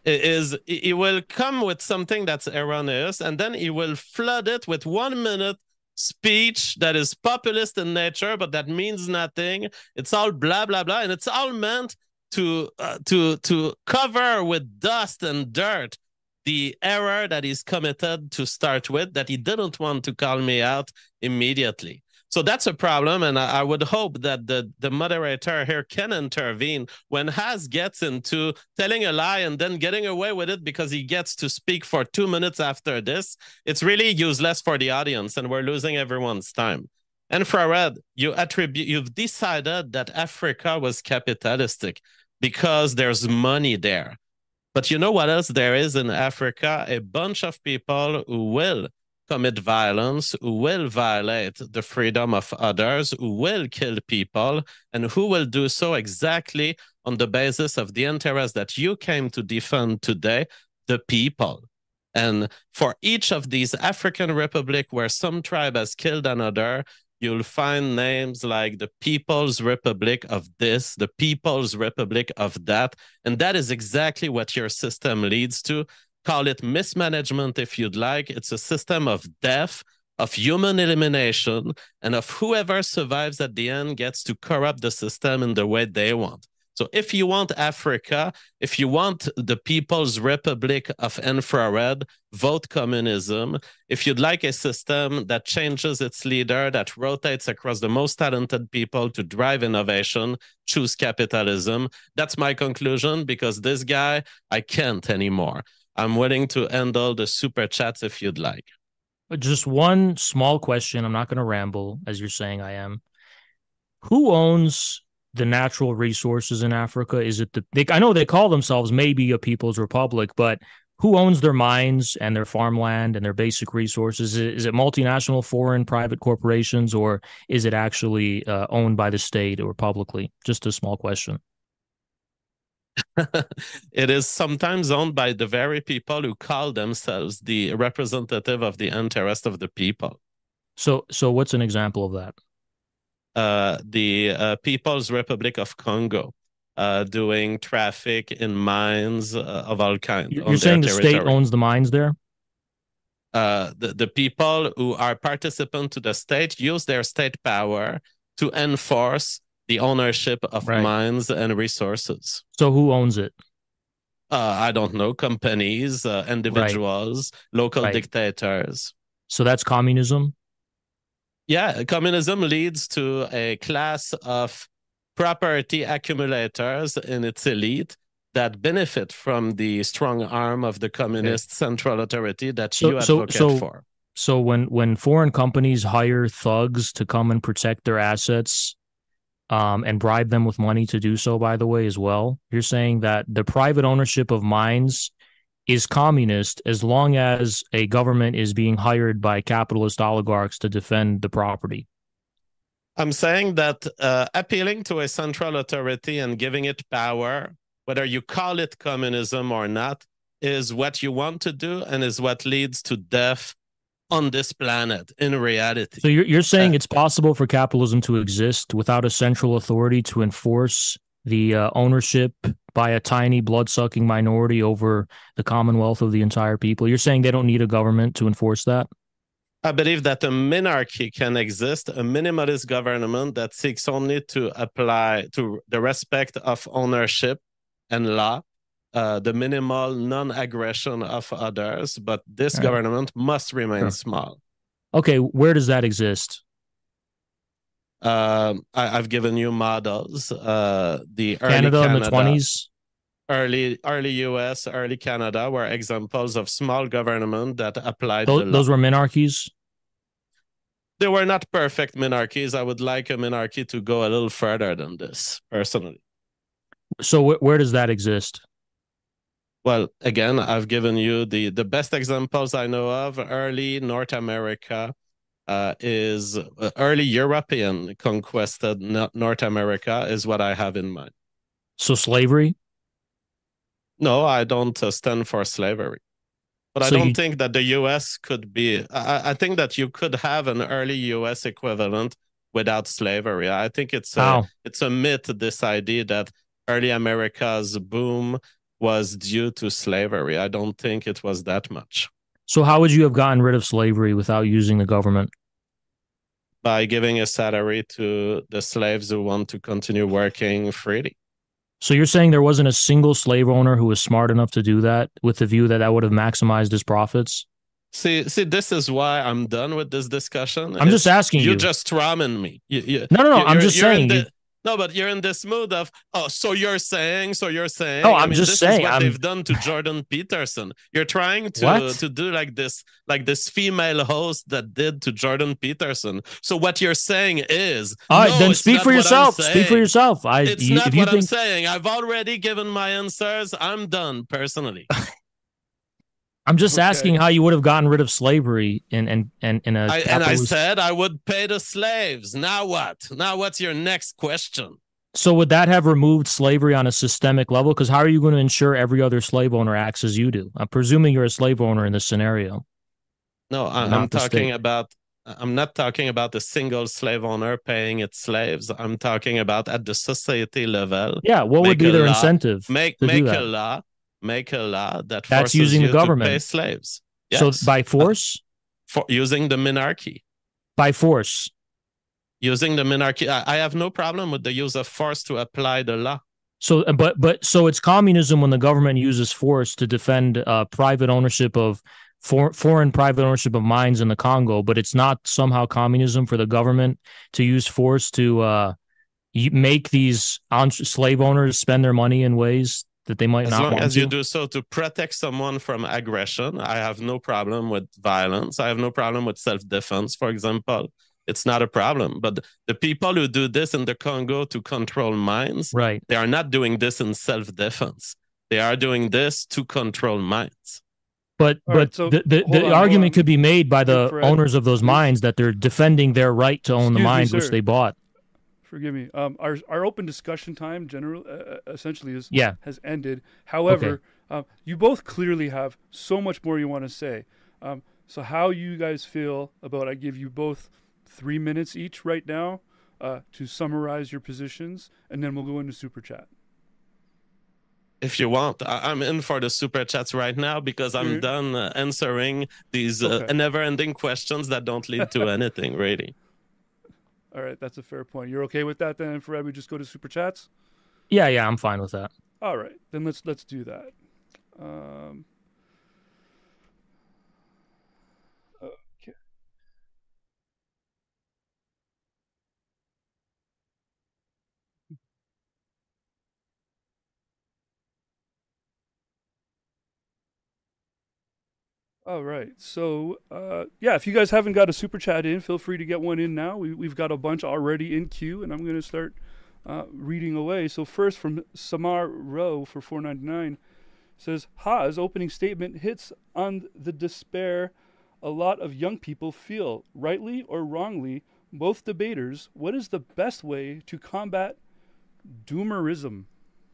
is he will come with something that's erroneous, and then he will flood it with one minute speech that is populist in nature, but that means nothing. It's all blah blah blah, and it's all meant to uh, to to cover with dust and dirt the error that he's committed to start with, that he didn't want to call me out immediately. So that's a problem, and I, I would hope that the, the moderator here can intervene when Has gets into telling a lie and then getting away with it because he gets to speak for two minutes after this. It's really useless for the audience, and we're losing everyone's time. Infrared, you attribute, you've decided that Africa was capitalistic because there's money there. But you know what else there is in Africa? A bunch of people who will commit violence, who will violate the freedom of others, who will kill people, and who will do so exactly on the basis of the interest that you came to defend today, the people. And for each of these African republics where some tribe has killed another, you'll find names like the People's Republic of this, the People's Republic of that, and that is exactly what your system leads to. Call it mismanagement if you'd like. It's a system of death, of human elimination, and of whoever survives at the end gets to corrupt the system in the way they want. So if you want Africa, if you want the People's Republic of Infrared, vote communism. If you'd like a system that changes its leader, that rotates across the most talented people to drive innovation, choose capitalism. That's my conclusion, because this guy, I can't anymore. I'm willing to handle the super chats if you'd like. Just one small question. I'm not going to ramble, as you're saying I am. Who owns the natural resources in Africa? Is it the... They, I know they call themselves maybe a People's Republic, but who owns their mines and their farmland and their basic resources? Is it, is it multinational, foreign, private corporations, or is it actually uh, owned by the state or publicly? Just a small question. It is sometimes owned by the very people who call themselves the representative of the interest of the people. So, so what's an example of that? Uh, the uh, People's Republic of Congo, uh, doing traffic in mines uh, of all kinds. You're saying the state owns the mines there? Uh, the, the people who are participant to the state use their state power to enforce the ownership of right. mines and resources. So who owns it? Uh, I don't know. Companies, uh, individuals, right. local right. dictators. So that's communism? Yeah, communism leads to a class of property accumulators in its elite that benefit from the strong arm of the communist okay. central authority that so, you advocate so, so, for. So when when foreign companies hire thugs to come and protect their assets, um, and bribe them with money to do so, by the way, as well, you're saying that the private ownership of mines is communist as long as a government is being hired by capitalist oligarchs to defend the property. I'm saying that uh, appealing to a central authority and giving it power, whether you call it communism or not, is what you want to do and is what leads to death on this planet in reality. So you're, you're saying uh, it's possible for capitalism to exist without a central authority to enforce the uh, ownership by a tiny blood-sucking minority over the commonwealth of the entire people? You're saying they don't need a government to enforce that? I believe that a minarchy can exist, a minimalist government that seeks only to apply to the respect of ownership and law, uh, the minimal non-aggression of others, but this right. government must remain sure. small. Okay, where does that exist? Uh, I, I've given you models. Uh, the early Canada, Canada in the twenties? Early, early U S, early Canada were examples of small government that applied those, the law. Those were minarchies? They were not perfect minarchies. I would like a minarchy to go a little further than this, personally. So wh- where does that exist? Well, again, I've given you the, the best examples I know of. Early North America uh, is uh, early European conquested North America is what I have in mind. So slavery? No, I don't uh, stand for slavery. But so I don't you... think that the U S could be, I, I think that you could have an early U S equivalent without slavery. I think it's a, it's a myth, this idea that early America's boom was due to slavery. I don't think it was that much. So how would you have gotten rid of slavery without using the government? By giving a salary to the slaves who want to continue working freely. So you're saying there wasn't a single slave owner who was smart enough to do that with the view that that would have maximized his profits? See, see, this is why I'm done with this discussion. I'm just asking you. You just ramming me. You, you, no, no, no. You, I'm just saying. The, no, but you're in this mood of, oh, so you're saying, so you're saying. No, I'm I mean, just this saying. Is what I'm... they've done to Jordan Peterson. You're trying to what? to do like this, like this female host that did to Jordan Peterson. So what you're saying is, all right, no, then speak for yourself. Speak for yourself. I. It's you, not if you what think... I'm saying. I've already given my answers. I'm done personally. I'm just okay. asking how you would have gotten rid of slavery in and and in a I, and I said I would pay the slaves. Now what? Now what's your next question? So would that have removed slavery on a systemic level? Because how are you going to ensure every other slave owner acts as you do? I'm presuming you're a slave owner in this scenario. No, I, I'm talking about. I'm not talking about a single slave owner paying its slaves. I'm talking about at the society level. Yeah, what would be their law, incentive? Make to make do a that? law. Make a law that that's forces using you the government to pay slaves. Yes. So by force, uh, for using the minarchy. By force, using the minarchy. I, I have no problem with the use of force to apply the law. So, but but so it's communism when the government uses force to defend uh, private ownership of for, foreign private ownership of mines in the Congo. But it's not somehow communism for the government to use force to uh, make these slave owners spend their money in ways that they might as not long want as to. You do so to protect someone from aggression. I have no problem with violence. I have no problem with self-defense, for example. It's not a problem. But the people who do this in the Congo to control mines, right. they are not doing this in self-defense. They are doing this to control mines. But All but right, so the, the, the on, argument could be made by the Fred, owners of those please. mines that they're defending their right to own Excuse the mines me, which they bought. Forgive me. Um, our our open discussion time generally uh, essentially is yeah. has ended. However, okay. um, you both clearly have so much more you want to say. Um, so how you guys feel about I give you both three minutes each right now uh, to summarize your positions, and then we'll go into super chat. If you want, I'm in for the super chats right now because I'm mm-hmm. done uh, answering these uh, okay. never-ending questions that don't lead to anything, really. All right, that's a fair point. You're okay with that then, Fred? We just go to super chats? Yeah, yeah, I'm fine with that. All right, then let's let's do that. Um, okay. All right. So, uh, yeah, if you guys haven't got a super chat in, feel free to get one in now. We, we've got a bunch already in queue, and I'm going to start uh, reading away. So, first from Samar Rowe for four ninety-nine says, Ha's opening statement hits on the despair a lot of young people feel, rightly or wrongly. Both debaters, what is the best way to combat doomerism?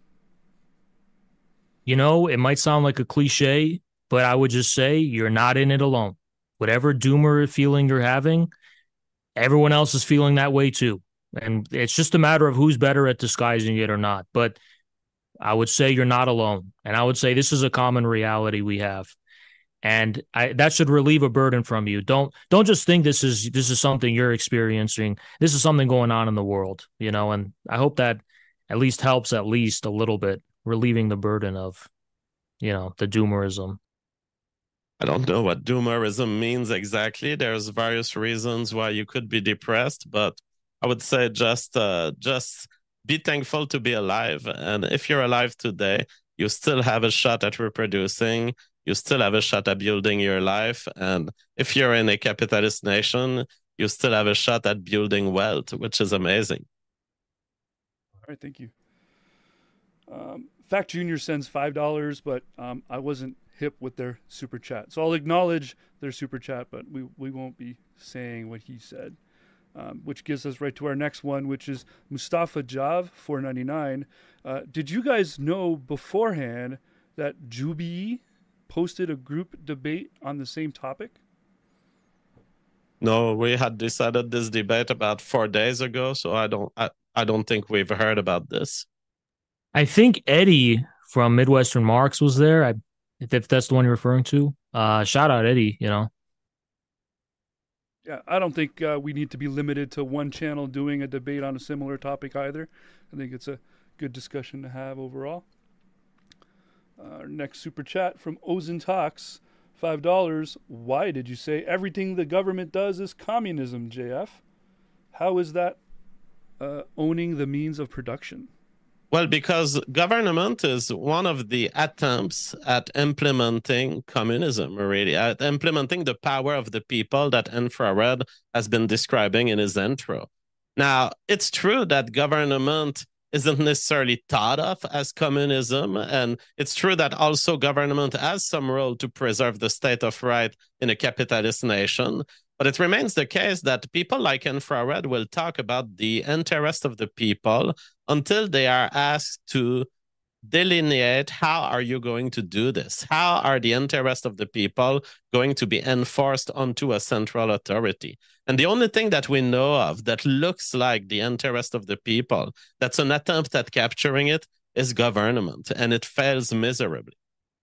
You know, it might sound like a cliche, but I would just say you're not in it alone. Whatever doomer feeling you're having, everyone else is feeling that way too. And it's just a matter of who's better at disguising it or not. But I would say you're not alone. And I would say this is a common reality we have. And I, that should relieve a burden from you. Don't don't just think this is this is something you're experiencing. This is something going on in the world, you know, and I hope that at least helps at least a little bit, relieving the burden of, you know, the doomerism. I don't know what doomerism means exactly. There's various reasons why you could be depressed, but I would say just uh, just be thankful to be alive. And if you're alive today, you still have a shot at reproducing. You still have a shot at building your life. And if you're in a capitalist nation, you still have a shot at building wealth, which is amazing. All right, thank you. Um, Fact Junior sends five dollars, but um, I wasn't hip with their super chat. So I'll acknowledge their super chat, but we, we won't be saying what he said, um, which gives us right to our next one, which is Mustafa Jav, four ninety-nine. Uh, did you guys know beforehand that Jubi posted a group debate on the same topic? No, we had decided this debate about four days ago, so I don't I, I don't think we've heard about this. I think Eddie from Midwestern Marks was there. I, if that's the one you're referring to. Uh, shout out Eddie, you know. Yeah, I don't think uh, we need to be limited to one channel doing a debate on a similar topic either. I think it's a good discussion to have overall. Our next super chat from Ozen Talks, five dollars. Why did you say everything the government does is communism, J F? How is that uh, owning the means of production? Well, because government is one of the attempts at implementing communism, really, at implementing the power of the people that Infrared has been describing in his intro. Now, it's true that government isn't necessarily thought of as communism, and it's true that also government has some role to preserve the state of right in a capitalist nation. But it remains the case that people like Infrared will talk about the interest of the people until they are asked to delineate how are you going to do this? How are the interests of the people going to be enforced onto a central authority? And the only thing that we know of that looks like the interest of the people, that's an attempt at capturing it, is government, and it fails miserably.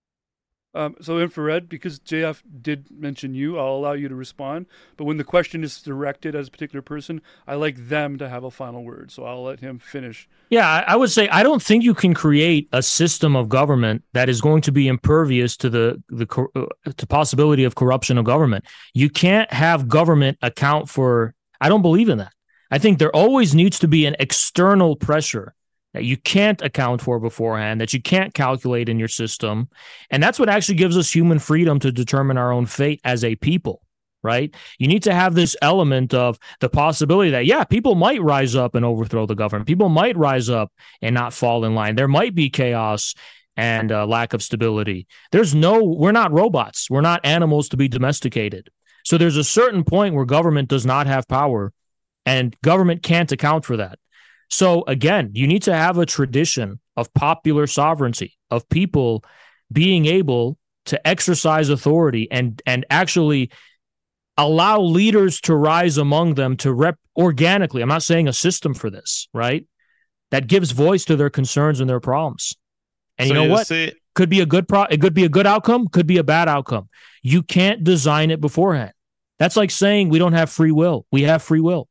Um, so Infrared, because J F did mention you, I'll allow you to respond. But when the question is directed at a particular person, I like them to have a final word. So I'll let him finish. Yeah, I would say I don't think you can create a system of government that is going to be impervious to the the uh, to possibility of corruption of government. You can't have government account for. I don't believe in that. I think there always needs to be an external pressure that you can't account for beforehand, that you can't calculate in your system. And that's what actually gives us human freedom to determine our own fate as a people, right? You need to have this element of the possibility that, yeah, people might rise up and overthrow the government. People might rise up and not fall in line. There might be chaos and uh, lack of stability. There's no, we're not robots. We're not animals to be domesticated. So there's a certain point where government does not have power, and government can't account for that. So again, you need to have a tradition of popular sovereignty, of people being able to exercise authority and, and actually allow leaders to rise among them to rep organically. I'm not saying a system for this, right? That gives voice to their concerns and their problems. And so you know you what? See- could be a good pro. It could be a good outcome. Could be a bad outcome. You can't design it beforehand. That's like saying we don't have free will. We have free will.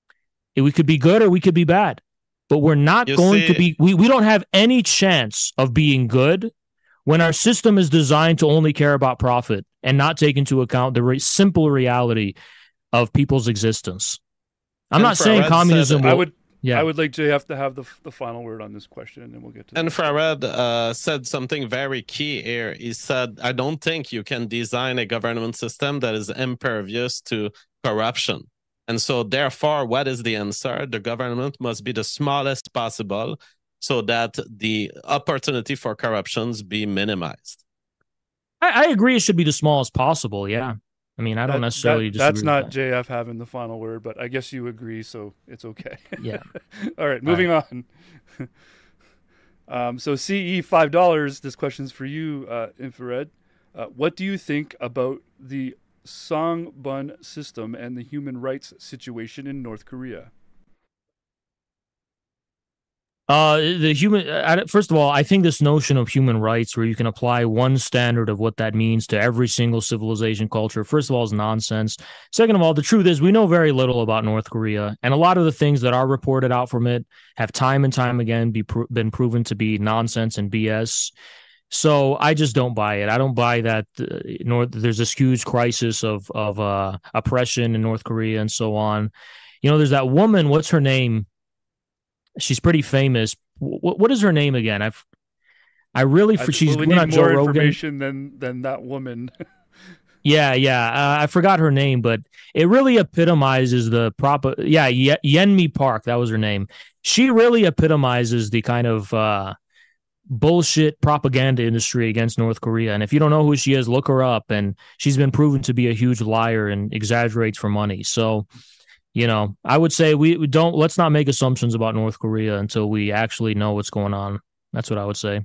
We could be good or we could be bad, but we're not you going see, to be, we, we don't have any chance of being good when our system is designed to only care about profit and not take into account the re- simple reality of people's existence. I'm not saying communism will, I would, Yeah. I would like J F to have the the final word on this question, and then we'll get to. Infrared uh, said something very key here. He said, "I don't think you can design a government system that is impervious to corruption." And so, therefore, what is the answer? The government must be the smallest possible, so that the opportunity for corruptions be minimized. I, I agree. It should be the smallest possible. Yeah. I mean, I don't that, necessarily that, disagree That's not with that. J F having the final word, but I guess you agree, so it's okay. Yeah. All right, moving All right. on. um, so C E five dollars. This question's for you, uh, Infrared. Uh, what do you think about the Songbun system and the human rights situation in North Korea? Uh, the human. Uh, first of all, I think this notion of human rights, where you can apply one standard of what that means to every single civilization culture, first of all, is nonsense. Second of all, the truth is we know very little about North Korea, and a lot of the things that are reported out from it have time and time again be pro- been proven to be nonsense and B S. So I just don't buy it. I don't buy that uh, North. There's this huge crisis of of uh, oppression in North Korea and so on. You know, there's that woman. What's her name? She's pretty famous. What what is her name again? I've I really I, she's well, we going need on more Joe information than than that woman. yeah, yeah. Uh, I forgot her name, but it really epitomizes the prop. Yeah, Ye- Yeonmi Park. That was her name. She really epitomizes the kind of uh, bullshit propaganda industry against North Korea. And if you don't know who she is, look her up. And she's been proven to be a huge liar and exaggerates for money. So. You know, I would say we, we don't, let's not make assumptions about North Korea until we actually know what's going on. That's what I would say.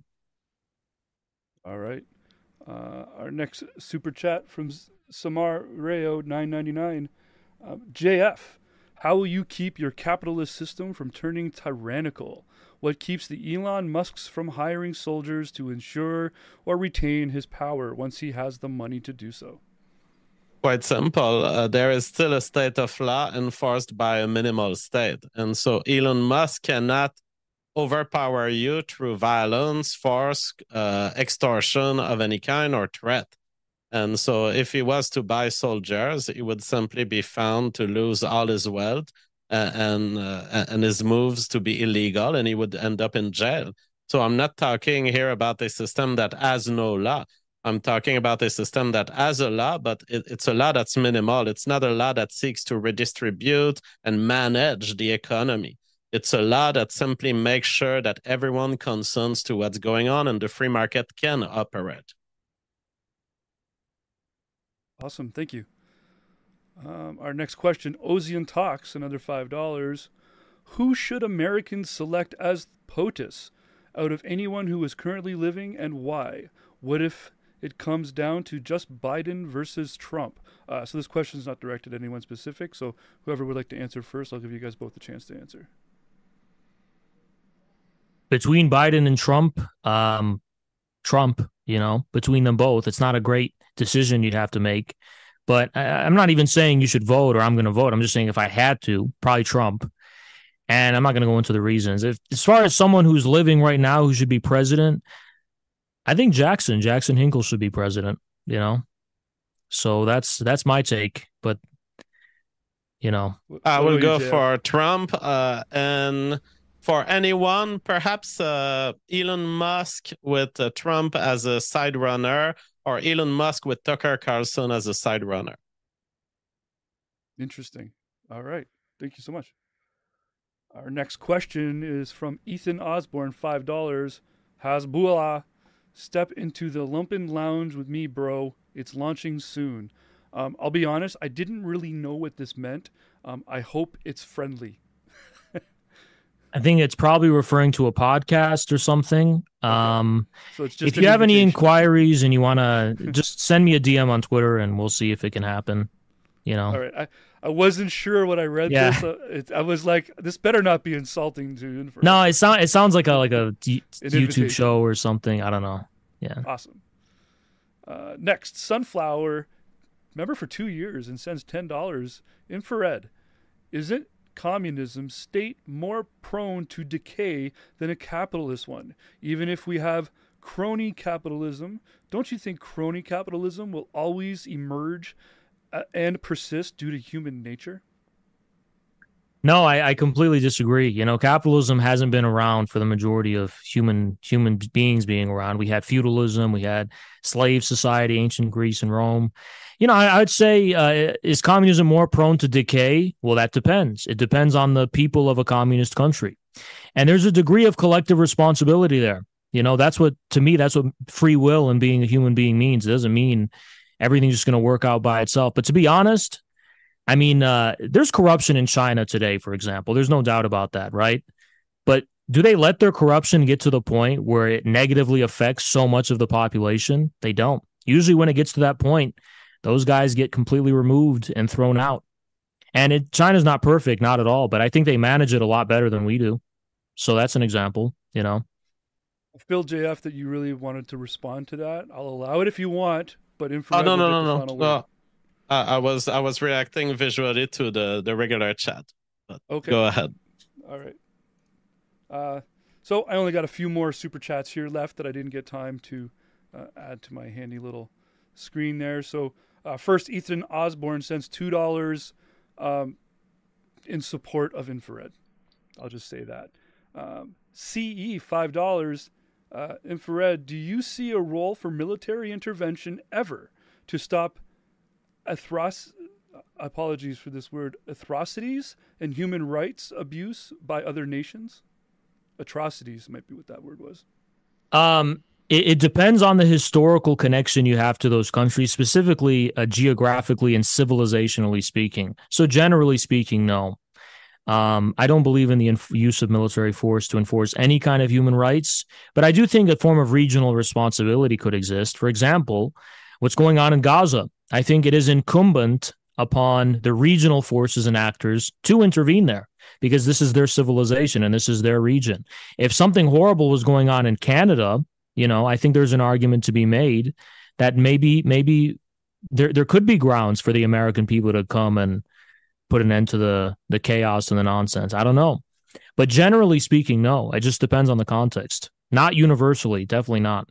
All right. Uh, our next super chat from Samar Rayo, nine ninety-nine. Uh, J F, how will you keep your capitalist system from turning tyrannical? What keeps the Elon Musks from hiring soldiers to ensure or retain his power once he has the money to do so? Quite simple. Uh, there is still a state of law enforced by a minimal state. And so Elon Musk cannot overpower you through violence, force, uh, extortion of any kind, or threat. And so if he was to buy soldiers, he would simply be found to lose all his wealth uh, and, uh, and his moves to be illegal, and he would end up in jail. So I'm not talking here about a system that has no law. I'm talking about a system that has a law, but it, it's a law that's minimal. It's not a law that seeks to redistribute and manage the economy. It's a law that simply makes sure that everyone consents to what's going on and the free market can operate. Awesome. Thank you. Um, our next question, Ozian Talks, another five dollars. Who should Americans select as POTUS out of anyone who is currently living, and why? What if it comes down to just Biden versus Trump? Uh, so this question is not directed at anyone specific. So whoever would like to answer first, I'll give you guys both a chance to answer. Between Biden and Trump, um, Trump, you know, between them both, it's not a great decision you'd have to make. But I, I'm not even saying you should vote or I'm going to vote. I'm just saying if I had to, probably Trump. And I'm not going to go into the reasons. If, as far as someone who's living right now who should be president, I think Jackson, Jackson Hinkle should be president, you know? So that's that's my take. But, you know. I will go for Trump. Uh, and for anyone, perhaps uh, Elon Musk with uh, Trump as a side runner, or Elon Musk with Tucker Carlson as a side runner. Interesting. All right. Thank you so much. Our next question is from Ethan Osborne, five dollars. Hasbullah. Step into the Lumpen Lounge with me, bro. It's launching soon. Um, I'll be honest, I didn't really know what this meant. Um, I hope it's friendly. I think it's probably referring to a podcast or something. Okay. Um, so it's just if you have any inquiries and you want to, just send me a D M on Twitter and we'll see if it can happen. You know. All right. I, I wasn't sure when I read yeah. this. Uh, it, I was like, this better not be insulting to Infrared. No, it sounds it sounds like a like a D- YouTube show or something. I don't know. Yeah. Awesome. Uh, next, Sunflower, member for two years and sends ten dollars. Infrared, isn't communism state more prone to decay than a capitalist one? Even if we have crony capitalism, don't you think crony capitalism will always emerge uh, and persist due to human nature? No, I, I completely disagree. You know, capitalism hasn't been around for the majority of human human beings being around. We had feudalism, we had slave society, ancient Greece and Rome. You know, I, I'd say, uh, is communism more prone to decay? Well, that depends. It depends on the people of a communist country. And there's a degree of collective responsibility there. You know, that's what, to me, that's what free will and being a human being means. It doesn't mean everything's just going to work out by itself. But to be honest, I mean, uh, there's corruption in China today, for example. There's no doubt about that, right? But do they let their corruption get to the point where it negatively affects so much of the population? They don't. Usually when it gets to that point, those guys get completely removed and thrown out. And it, China's not perfect, not at all, but I think they manage it a lot better than we do. So that's an example, you know. I feel, J F, that you really wanted to respond to that. I'll allow it if you want, but infrared Oh no will no get the no final no. word. no. Uh, I was I was reacting visually to the the regular chat. But Okay. Go ahead. All right. Uh, so I only got a few more super chats here left that I didn't get time to uh, add to my handy little screen there. So uh, first, Ethan Osborne sends two dollars um, in support of infrared. I'll just say that. Um, C E five dollars. Uh, infrared. Do you see a role for military intervention ever to stop athros? Apologies for this word. Atrocities and human rights abuse by other nations. Atrocities might be what that word was. Um, it, it depends on the historical connection you have to those countries, specifically uh, geographically and civilizationally speaking. So generally speaking, no. Um, I don't believe in the inf- use of military force to enforce any kind of human rights, but I do think a form of regional responsibility could exist. For example, what's going on in Gaza. I think it is incumbent upon the regional forces and actors to intervene there because this is their civilization and this is their region. If something horrible was going on in Canada, you know, I think there's an argument to be made that maybe maybe there there could be grounds for the American people to come and put an end to the the chaos and the nonsense. I don't know. But generally speaking, no. It just depends on the context. Not universally, definitely not.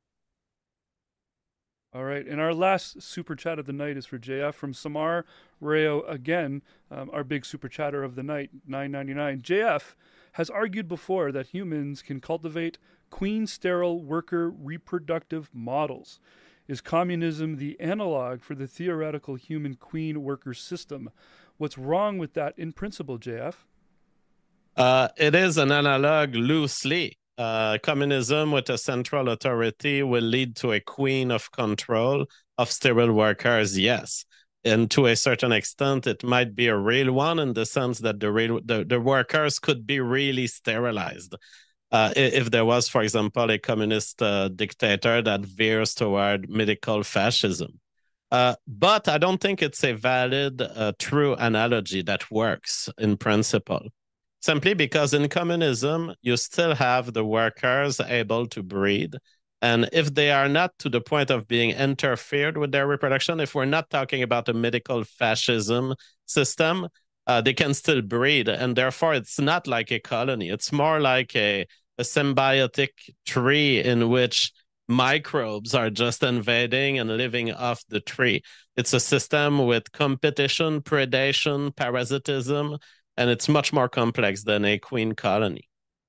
All right, and our last super chat of the night is for J F from Samar Rayo again, um, our big super chatter of the night, nine ninety-nine. J F has argued before that humans can cultivate queen sterile worker reproductive models. Is communism the analog for the theoretical human queen worker system? What's wrong with that in principle, J F? Uh, it is an analog loosely. Uh, communism with a central authority will lead to a queen of control of sterile workers, yes. And to a certain extent, it might be a real one in the sense that the, real, the, the workers could be really sterilized. Uh, if there was, for example, a communist uh, dictator that veers toward medical fascism. Uh, but I don't think it's a valid, uh, true analogy that works in principle. Simply because in communism, you still have the workers able to breed. And if they are not to the point of being interfered with their reproduction, if we're not talking about a medical fascism system, uh, they can still breed. And therefore, it's not like a colony. It's more like a, a symbiotic tree in which microbes are just invading and living off the tree. It's a system with competition, predation, parasitism, and it's much more complex than a queen colony.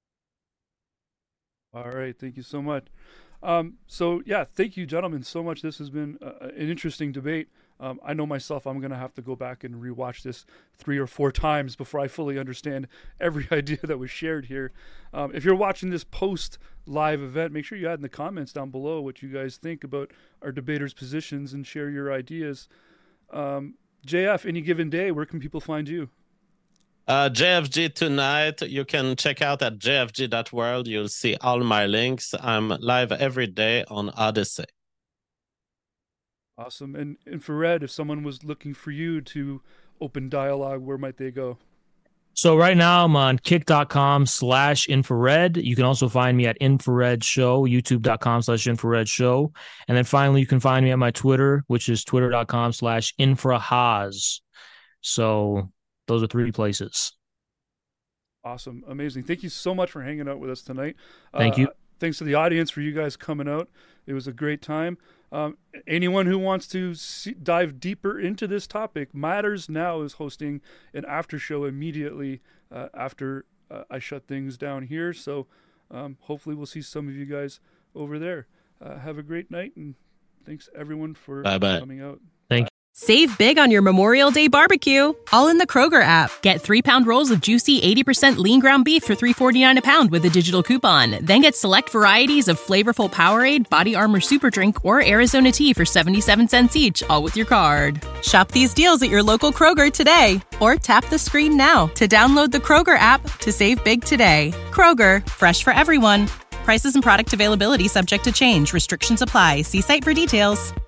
All right, thank you so much. Um, so yeah, thank you, gentlemen, so much. This has been uh, an interesting debate. Um, I know myself, I'm going to have to go back and rewatch this three or four times before I fully understand every idea that was shared here. Um, if you're watching this post live event, make sure you add in the comments down below what you guys think about our debaters' positions and share your ideas. Um, J F, any given day, where can people find you? Uh, J F G tonight, you can check out at j f g dot world. You'll see all my links. I'm live every day on Odyssey. Awesome. And Infrared, if someone was looking for you to open dialogue, where might they go? So right now I'm on kick.com slash infrared. You can also find me at infrared show, youtube.com slash infrared show. And then finally, you can find me at my Twitter, which is twitter.com slash infrahaz. So those are three places. Awesome. Amazing. Thank you so much for hanging out with us tonight. Thank uh, you. thanks to the audience for you guys coming out. It was a great time. Um, anyone who wants to see, dive deeper into this topic, Matters Now is hosting an after show immediately uh, after uh, I shut things down here. So um, hopefully we'll see some of you guys over there. Uh, have a great night, and thanks everyone for Bye-bye. coming out. Thank you. Save big on your Memorial Day barbecue, all in the Kroger app. Get three-pound rolls of juicy eighty percent lean ground beef for three forty-nine a pound with a digital coupon. Then get select varieties of flavorful Powerade, Body Armor Super Drink, or Arizona tea for seventy-seven cents each, all with your card. Shop these deals at your local Kroger today, or tap the screen now to download the Kroger app to save big today. Kroger, fresh for everyone. Prices and product availability subject to change. Restrictions apply. See site for details.